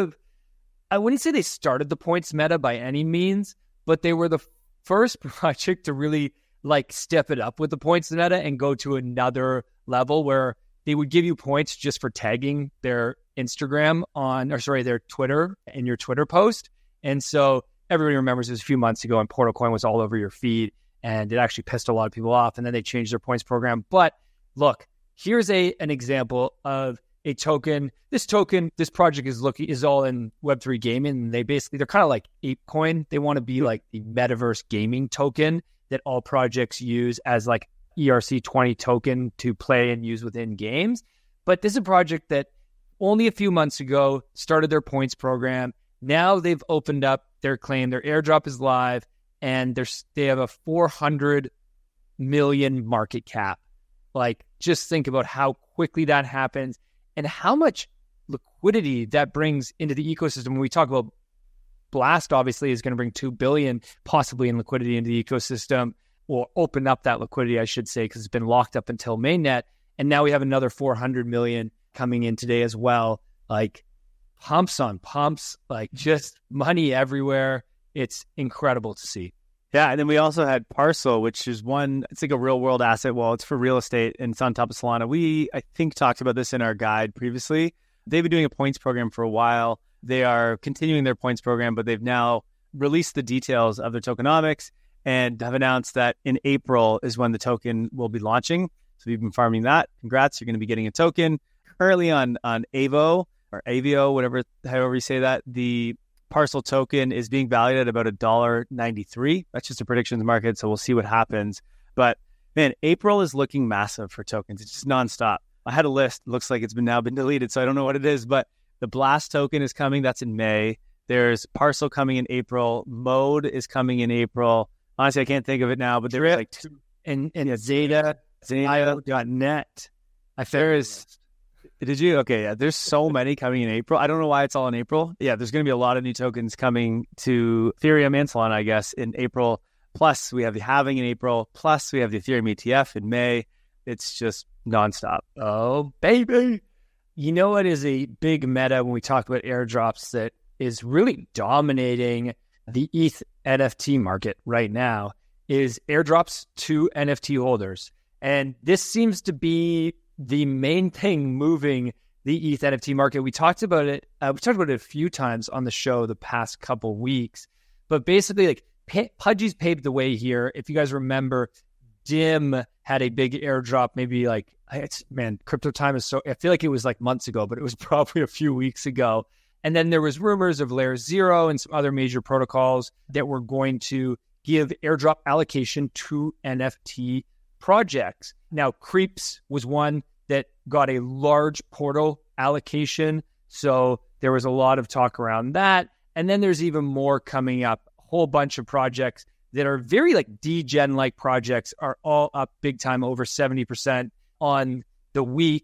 I wouldn't say they started the points meta by any means, but they were the first project to really step it up with the points meta and go to another level where they would give you points just for tagging their Instagram their Twitter in your Twitter post. And so everybody remembers it was a few months ago and Portal Coin was all over your feed and it actually pissed a lot of people off. And then they changed their points program. But look, here's an example of a token. This project is all in Web3 gaming. And they're kind of like ApeCoin. They want to be like the metaverse gaming token that all projects use as ERC20 token to play and use within games. But this is a project that only a few months ago started their points program. Now they've opened up their claim. Their airdrop is live, and they have a 400 million market cap. Just think about how quickly that happens and how much liquidity that brings into the ecosystem. When we talk about Blast, obviously, is going to bring $2 billion possibly in liquidity into the ecosystem, or open up that liquidity, I should say, because it's been locked up until mainnet. And now we have another 400 million coming in today as well. Pumps on pumps, just money everywhere. It's incredible to see. Yeah, and then we also had Parcel, which is it's like a real world asset. Well, it's for real estate and it's on top of Solana. We, I think, talked about this in our guide previously. They've been doing a points program for a while. They are continuing their points program, but they've now released the details of their tokenomics and have announced that in April is when the token will be launching. So we've been farming that. Congrats, you're going to be getting a token. Currently on AVO or AVO, however you say that, the Parcel token is being valued at about $1.93. That's just a predictions market, so we'll see what happens. But man, April is looking massive for tokens. It's just nonstop. I had a list. It looks like it's now been deleted, so I don't know what it is, but the Blast token is coming. That's in May. There's Parcel coming in April. Mode is coming in April. Honestly, I can't think of it now, but there's and Zeta.net. Did you? Okay, yeah. There's so many coming in April. I don't know why it's all in April. Yeah, there's going to be a lot of new tokens coming to Ethereum and Solana, I guess, in April. Plus, we have the halving in April. Plus, we have the Ethereum ETF in May. It's just nonstop. Oh, baby. You know what is a big meta when we talk about airdrops that is really dominating the ETH NFT market right now is airdrops to NFT holders. And this seems to be the main thing moving the ETH NFT market. We talked about it. We talked about it a few times on the show the past couple weeks. But basically, Pudgy's paved the way here. If you guys remember, Dim had a big airdrop, maybe crypto time is so, I feel like it was months ago, but it was probably a few weeks ago. And then there was rumors of Layer 0 and some other major protocols that were going to give airdrop allocation to NFT projects. Now, Creeps was one that got a large portal allocation. So there was a lot of talk around that. And then there's even more coming up. A whole bunch of projects that are very degen-like projects are all up big time, over 70% on the week,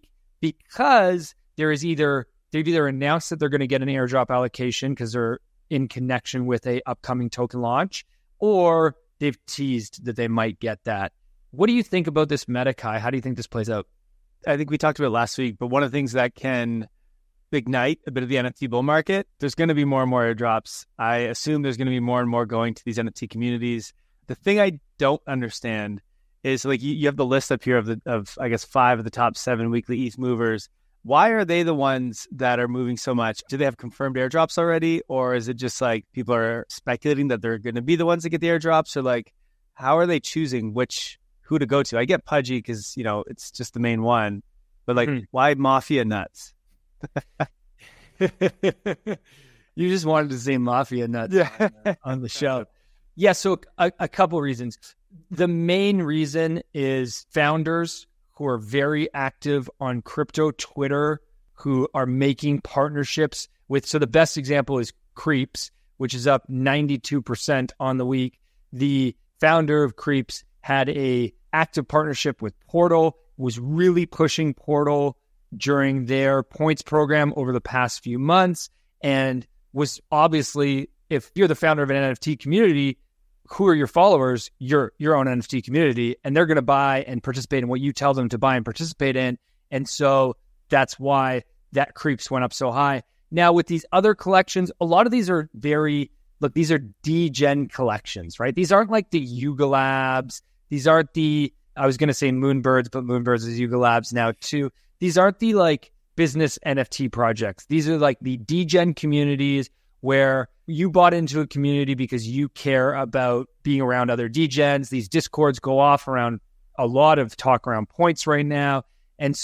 because they've either announced that they're going to get an airdrop allocation because they're in connection with a upcoming token launch, or they've teased that they might get that. What do you think about this meta, Kai? How do you think this plays out? I think we talked about it last week, but one of the things that can ignite a bit of the NFT bull market, there's going to be more and more airdrops. I assume there's going to be more and more going to these NFT communities. The thing I don't understand is, like, you have the list up here of I guess 5 of the top 7 weekly ETH movers. Why are they the ones that are moving so much? Do they have confirmed airdrops already? Or is it just like people are speculating that they're going to be the ones that get the airdrops? Or like, how are they choosing who to go to? I get Pudgy because, it's just the main one. But like, why Mafia Nuts? You just wanted to say Mafia Nuts on the show. Yeah, so a couple reasons. The main reason is founders who are very active on crypto Twitter, who are making partnerships with, so the best example is Creeps, which is up 92% on the week. The founder of Creeps had a active partnership with Portal, was really pushing Portal during their points program over the past few months, and was obviously, if you're the founder of an NFT community, who are your followers? Your own NFT community, and they're going to buy and participate in what you tell them to buy and participate in. And so that's why that Creeps went up so high. Now with these other collections, a lot of these are these are degen collections, right? These aren't like the Yuga Labs. These aren't I was going to say Moonbirds, but Moonbirds is Yuga Labs now too. These aren't the like business NFT projects. These are like the degen communities where you bought into a community because you care about being around other degens. These discords go off around a lot of talk around points right now. And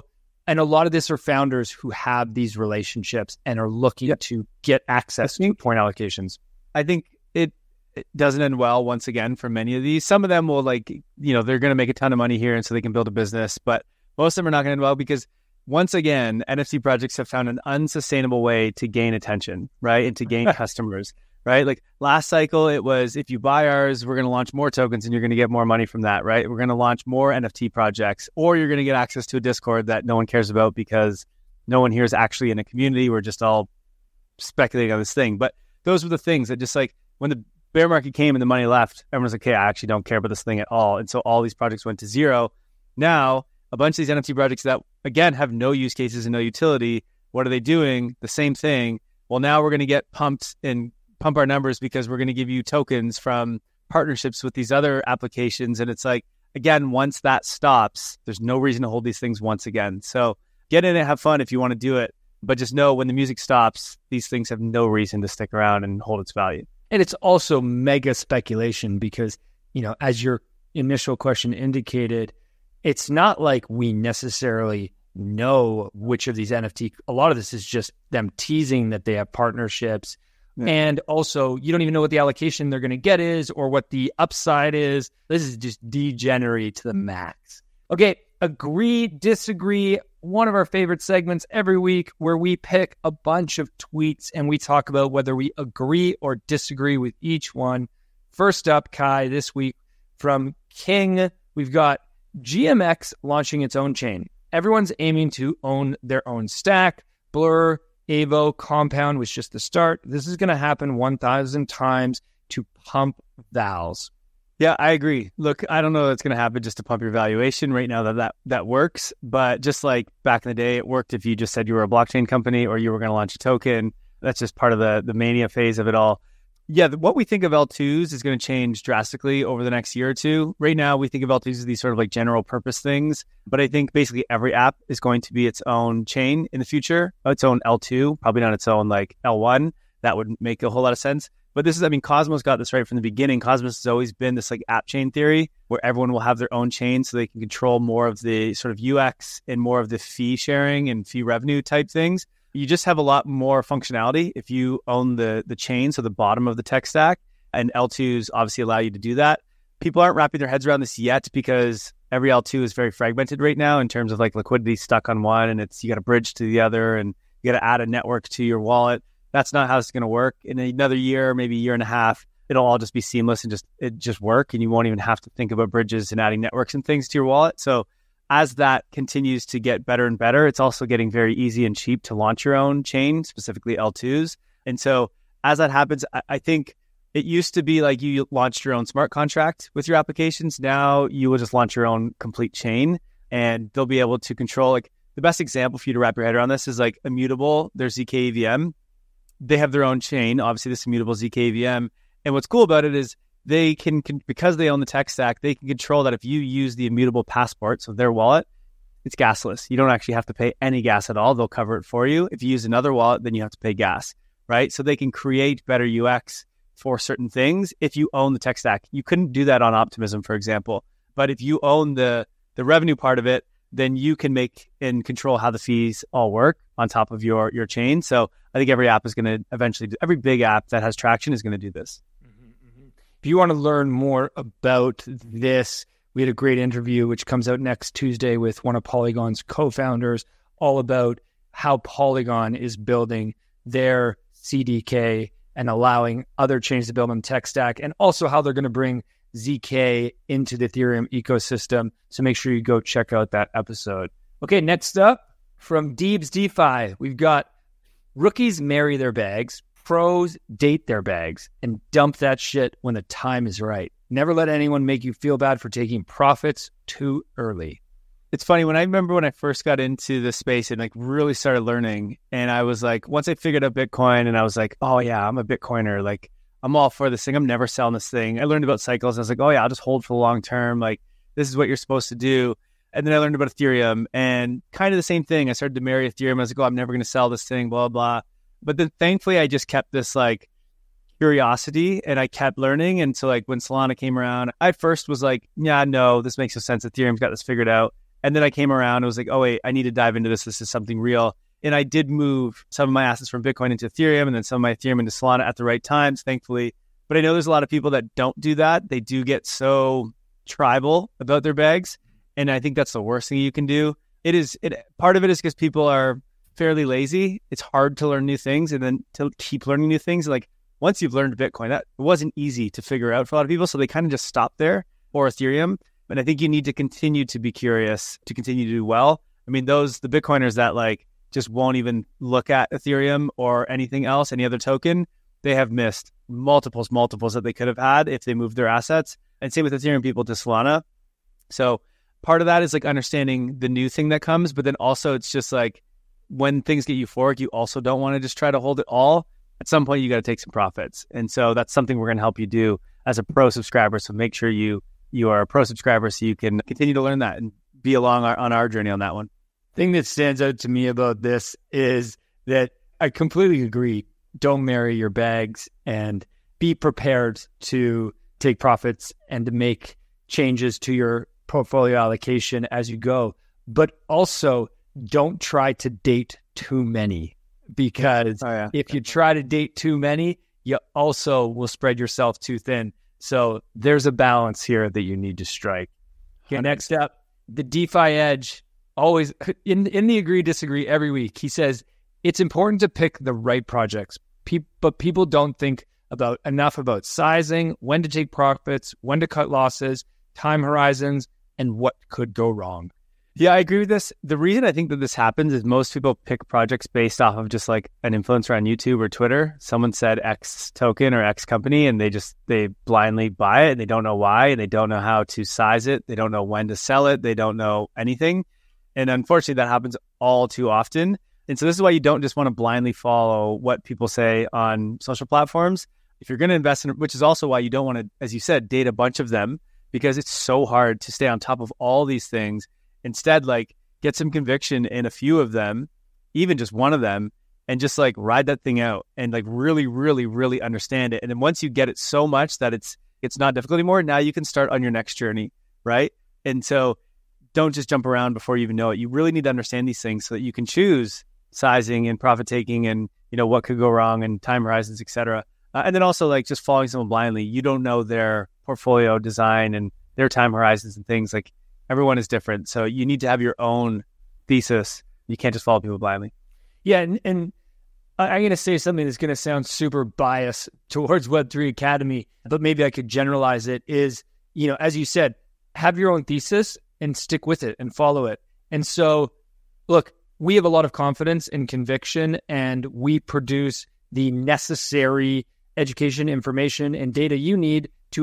a lot of this are founders who have these relationships and are looking to get access to point allocations. I think it doesn't end well once again for many of these. Some of them will they're going to make a ton of money here and so they can build a business, but most of them are not going to end well because once again, NFT projects have found an unsustainable way to gain attention, right? And to gain customers, right? Like last cycle, it was, if you buy ours, we're going to launch more tokens and you're going to get more money from that, right? We're going to launch more NFT projects, or you're going to get access to a Discord that no one cares about because no one here is actually in a community. We're just all speculating on this thing. But those were the things that just like when the bear market came and the money left, everyone's like, okay, I actually don't care about this thing at all. And so all these projects went to zero. Now, a bunch of these NFT projects that, again, have no use cases and no utility, what are they doing? The same thing. Well, now we're going to get pumped and pump our numbers because we're going to give you tokens from partnerships with these other applications. And it's like, again, once that stops, there's no reason to hold these things once again. So get in and have fun if you want to do it. But just know when the music stops, these things have no reason to stick around and hold its value. And it's also mega speculation because, as your initial question indicated, it's not like we necessarily know which of these NFT. A lot of this is just them teasing that they have partnerships. Yeah. And also, you don't even know what the allocation they're going to get is or what the upside is. This is just degenerate to the max. Okay, agree, disagree. One of our favorite segments every week where we pick a bunch of tweets and we talk about whether we agree or disagree with each one. First up, Kai, this week from King, we've got GMX launching its own chain. Everyone's aiming to own their own stack. Blur, Avo, Compound was just the start. This is going to happen 1,000 times to pump vals. Yeah, I agree. Look, I don't know that's going to happen just to pump your valuation right now that works. But just like back in the day, it worked if you just said you were a blockchain company or you were going to launch a token. That's just part of the mania phase of it all. Yeah, what we think of L2s is going to change drastically over the next year or two. Right now, we think of L2s as these sort of like general purpose things. But I think basically every app is going to be its own chain in the future, its own L2, probably not its own like L1. That would make a whole lot of sense. But Cosmos got this right from the beginning. Cosmos has always been this like app chain theory where everyone will have their own chain so they can control more of the sort of UX and more of the fee sharing and fee revenue type things. You just have a lot more functionality if you own the chain, so the bottom of the tech stack, and L2s obviously allow you to do that. People aren't wrapping their heads around this yet because every L2 is very fragmented right now in terms of like liquidity stuck on one, and you got to bridge to the other, and you got to add a network to your wallet. That's not how it's going to work. In another year, maybe a year and a half, it'll all just be seamless and just work, and you won't even have to think about bridges and adding networks and things to your wallet. So as that continues to get better and better, it's also getting very easy and cheap to launch your own chain, specifically L2s. And so as that happens, I think it used to be like you launched your own smart contract with your applications. Now you will just launch your own complete chain, and they'll be able to control. Like the best example for you to wrap your head around this is like Immutable, their ZK EVM. They have their own chain, obviously this Immutable ZK EVM. And what's cool about it is they can, because they own the tech stack, they can control that if you use the Immutable Passport, so their wallet, it's gasless. You don't actually have to pay any gas at all. They'll cover it for you. If you use another wallet, then you have to pay gas, right? So they can create better UX for certain things if you own the tech stack. You couldn't do that on Optimism, for example. But if you own the revenue part of it, then you can make and control how the fees all work on top of your chain. So I think every app is going to eventually every big app that has traction is going to do this. If you want to learn more about this, we had a great interview, which comes out next Tuesday with one of Polygon's co-founders, all about how Polygon is building their CDK and allowing other chains to build on tech stack, and also how they're going to bring ZK into the Ethereum ecosystem. So make sure you go check out that episode. Okay, next up from Deebs DeFi, we've got rookies marry their bags, pros date their bags, and dump that shit when the time is right. Never let anyone make you feel bad for taking profits too early. It's funny, when I first got into the space and like really started learning, and I was like, once I figured out Bitcoin and I was like, oh yeah, I'm a Bitcoiner. Like I'm all for this thing. I'm never selling this thing. I learned about cycles. And I was like, oh yeah, I'll just hold for the long term. Like this is what you're supposed to do. And then I learned about Ethereum and kind of the same thing. I started to marry Ethereum. I was like, oh, I'm never going to sell this thing, blah, blah. But then thankfully I just kept this like curiosity and I kept learning. And so like when Solana came around, I first was like, yeah, no, this makes no sense. Ethereum's got this figured out. And then I came around and was like, oh wait, I need to dive into this. This is something real. And I did move some of my assets from Bitcoin into Ethereum and then some of my Ethereum into Solana at the right times, thankfully. But I know there's a lot of people that don't do that. They do get so tribal about their bags. And I think that's the worst thing you can do. Part of it is because people are fairly lazy. It's hard to learn new things and then to keep learning new things. Like once you've learned Bitcoin, that wasn't easy to figure out for a lot of people. So they kind of just stop there, or Ethereum. And I think you need to continue to be curious to continue to do well. I mean, the Bitcoiners that like just won't even look at Ethereum or anything else, any other token, they have missed multiples that they could have had if they moved their assets. And same with Ethereum people to Solana. So part of that is like understanding the new thing that comes, but then also it's just like when things get euphoric, you also don't want to just try to hold it all. At some point, you got to take some profits. And so that's something we're going to help you do as a pro subscriber. So make sure you are a pro subscriber so you can continue to learn that and be along on our journey on that one. Thing that stands out to me about this is that I completely agree. Don't marry your bags and be prepared to take profits and to make changes to your portfolio allocation as you go. But also don't try to date too many, because if you try to date too many, you also will spread yourself too thin. So there's a balance here that you need to strike. Okay, next up, the DeFi Edge, always in the agree disagree every week. He says it's important to pick the right projects, but people don't think enough about sizing, when to take profits, when to cut losses, time horizons, and what could go wrong. Yeah, I agree with this. The reason I think that this happens is most people pick projects based off of just like an influencer on YouTube or Twitter. Someone said X token or X company and they blindly buy it and they don't know why and they don't know how to size it. They don't know when to sell it. They don't know anything. And unfortunately, that happens all too often. And so this is why you don't just want to blindly follow what people say on social platforms. If you're going to invest in, which is also why you don't want to, as you said, date a bunch of them, because it's so hard to stay on top of all these things. Instead, like get some conviction in a few of them, even just one of them, and just like ride that thing out and like really, really, really understand it. And then once you get it so much that it's not difficult anymore, now you can start on your next journey, right? And so don't just jump around before you even know it. You really need to understand these things so that you can choose sizing and profit taking and, what could go wrong and time horizons, et cetera. And then also like just following someone blindly. You don't know their portfolio design and their time horizons and things. Like everyone is different. So you need to have your own thesis. You can't just follow people blindly. Yeah. And I'm going to say something that's going to sound super biased towards Web3 Academy, but maybe I could generalize it is, as you said, have your own thesis and stick with it and follow it. And so, look, we have a lot of confidence and conviction, and we produce the necessary education, information, and data you need to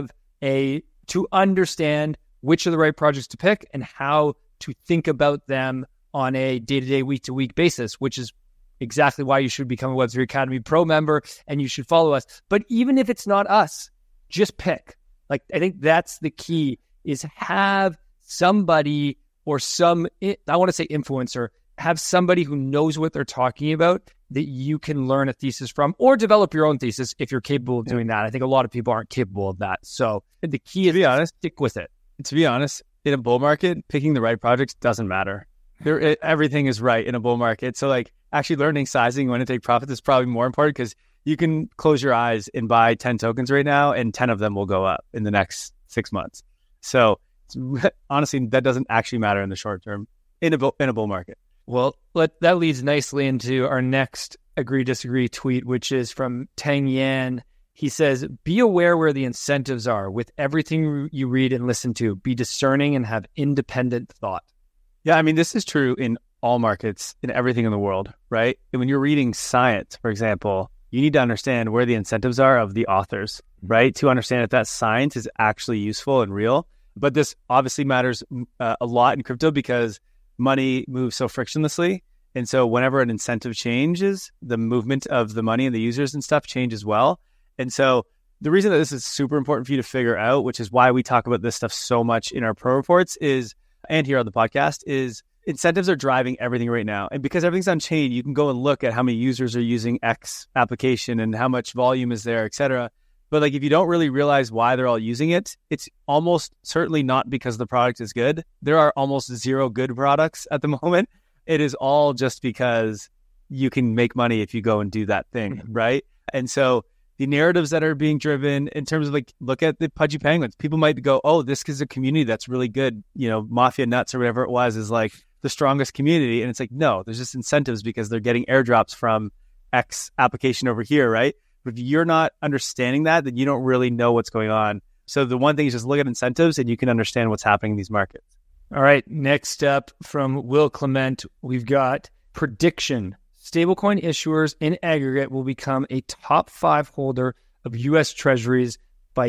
to understand which are the right projects to pick and how to think about them on a day-to-day, week-to-week basis, which is exactly why you should become a Web3 Academy Pro member and you should follow us. But even if it's not us, just pick. Like, I think that's the key, is have somebody or I want to say influencer, have somebody who knows what they're talking about that you can learn a thesis from, or develop your own thesis if you're capable of doing that. I think a lot of people aren't capable of that. So the key is, to be honest, stick with it. To be honest, in a bull market, picking the right projects doesn't matter. Everything is right in a bull market. So like actually learning sizing, when to take profits is probably more important, because you can close your eyes and buy 10 tokens right now and 10 of them will go up in the next 6 months. So honestly, that doesn't actually matter in the short term in a bull market. Well, that leads nicely into our next agree-disagree tweet, which is from Tang Yan. He says, be aware where the incentives are with everything you read and listen to. Be discerning and have independent thought. Yeah, I mean, this is true in all markets, in everything in the world, right? And when you're reading science, for example, you need to understand where the incentives are of the authors, right? To understand if that science is actually useful and real. But this obviously matters a lot in crypto because money moves so frictionlessly. And so whenever an incentive changes, the movement of the money and the users and stuff change as well. And so the reason that this is super important for you to figure out, which is why we talk about this stuff so much in our pro reports and here on the podcast, is incentives are driving everything right now. And because everything's on chain, you can go and look at how many users are using X application and how much volume is there, et cetera. But like, if you don't really realize why they're all using it, it's almost certainly not because the product is good. There are almost zero good products at the moment. It is all just because you can make money if you go and do that thing, right? And so the narratives that are being driven in terms of like, look at the Pudgy Penguins. People might go, oh, this is a community that's really good. You know, Mafia Nuts or whatever it was is like the strongest community. And it's like, no, there's just incentives because they're getting airdrops from X application over here, right? But if you're not understanding that, then you don't really know what's going on. So the one thing is just look at incentives and you can understand what's happening in these markets. All right. Next up from Will Clement, we've got prediction. Stablecoin issuers in aggregate will become a top 5 holder of U.S. Treasuries by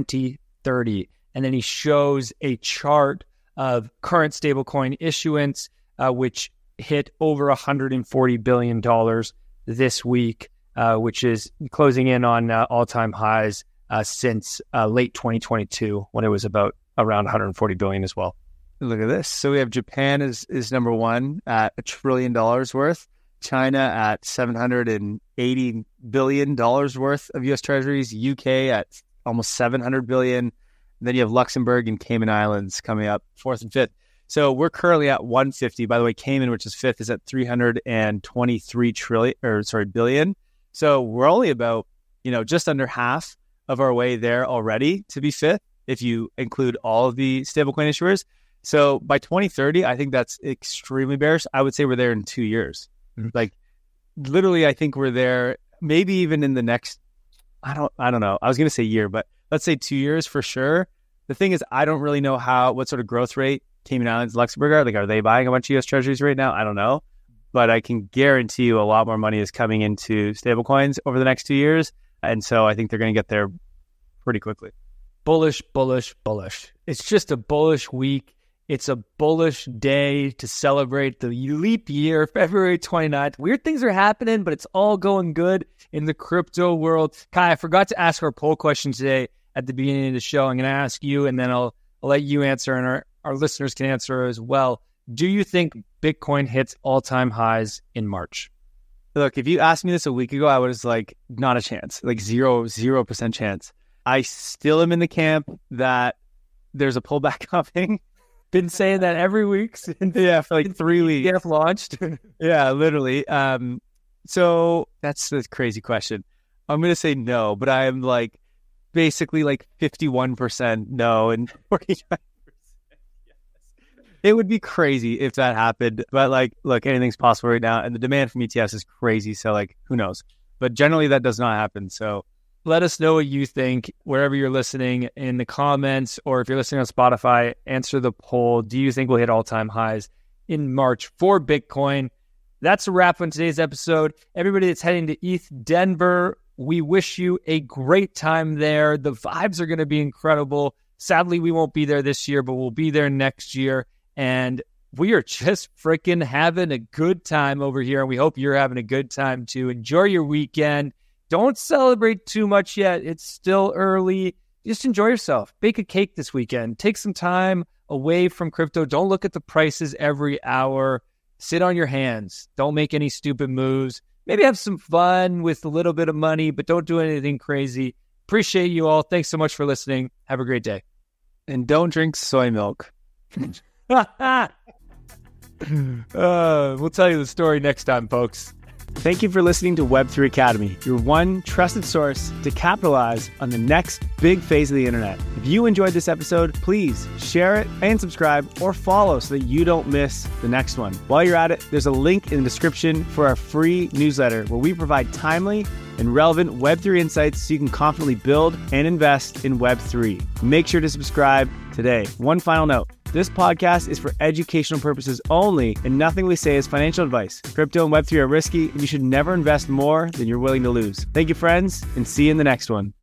2030. And then he shows a chart of current stablecoin issuance, which hit over $140 billion this week, which is closing in on all-time highs since late 2022, when it was about around 140 billion as well. Look at this. So we have Japan is number one at $1 trillion worth. China at $780 billion worth of U.S. Treasuries. UK at almost $700 billion. And then you have Luxembourg and Cayman Islands coming up 4th and 5th. So we're currently at 150. By the way, Cayman, which is 5th, is at 323 billion. So we're only about, just under half of our way there already to be 5th, if you include all of the stablecoin issuers. So by 2030, I think that's extremely bearish. I would say we're there in 2 years. Mm-hmm. Like literally, I think we're there maybe even in the next, I don't know. I was going to say year, but let's say 2 years for sure. The thing is, I don't really know what sort of growth rate Cayman Islands, Luxembourg are. Like, are they buying a bunch of U.S. Treasuries right now? I don't know. But I can guarantee you a lot more money is coming into stablecoins over the next 2 years. And so I think they're going to get there pretty quickly. Bullish, bullish, bullish. It's just a bullish week. It's a bullish day to celebrate the leap year, February 29th. Weird things are happening, but it's all going good in the crypto world. Kai, I forgot to ask our poll question today at the beginning of the show. I'm going to ask you, and then I'll let you answer, and our listeners can answer as well. Do you think Bitcoin hits all-time highs in March? Look, if you asked me this a week ago, I was like, not a chance, like 0% chance. I still am in the camp that there's a pullback coming. Been saying that every week since for like 3 weeks. ETF launched. Yeah, literally. So that's the crazy question. I'm going to say no, but I'm like basically like 51% no and 49% yes. It would be crazy if that happened. But like, look, anything's possible right now. And the demand from ETFs is crazy. So like, who knows? But generally that does not happen. So Let us know what you think wherever you're listening in the comments, or if you're listening on Spotify, answer the poll. Do you think we'll hit all-time highs in March for Bitcoin? That's a wrap on today's episode. Everybody that's heading to ETH Denver, we wish you a great time there. The vibes are going to be incredible. Sadly, we won't be there this year, but we'll be there next year. And we are just freaking having a good time over here. And we hope you're having a good time too. Enjoy your weekend. Don't celebrate too much yet. It's still early. Just enjoy yourself. Bake a cake this weekend. Take some time away from crypto. Don't look at the prices every hour. Sit on your hands. Don't make any stupid moves. Maybe have some fun with a little bit of money, but don't do anything crazy. Appreciate you all. Thanks so much for listening. Have a great day. And don't drink soy milk. We'll tell you the story next time, folks. Thank you for listening to Web3 Academy, your one trusted source to capitalize on the next big phase of the internet. If you enjoyed this episode, please share it and subscribe or follow so that you don't miss the next one. While you're at it, there's a link in the description for our free newsletter where we provide timely and relevant Web3 insights so you can confidently build and invest in Web3. Make sure to subscribe today. One final note. This podcast is for educational purposes only, and nothing we say is financial advice. Crypto and Web3 are risky, and you should never invest more than you're willing to lose. Thank you, friends, and see you in the next one.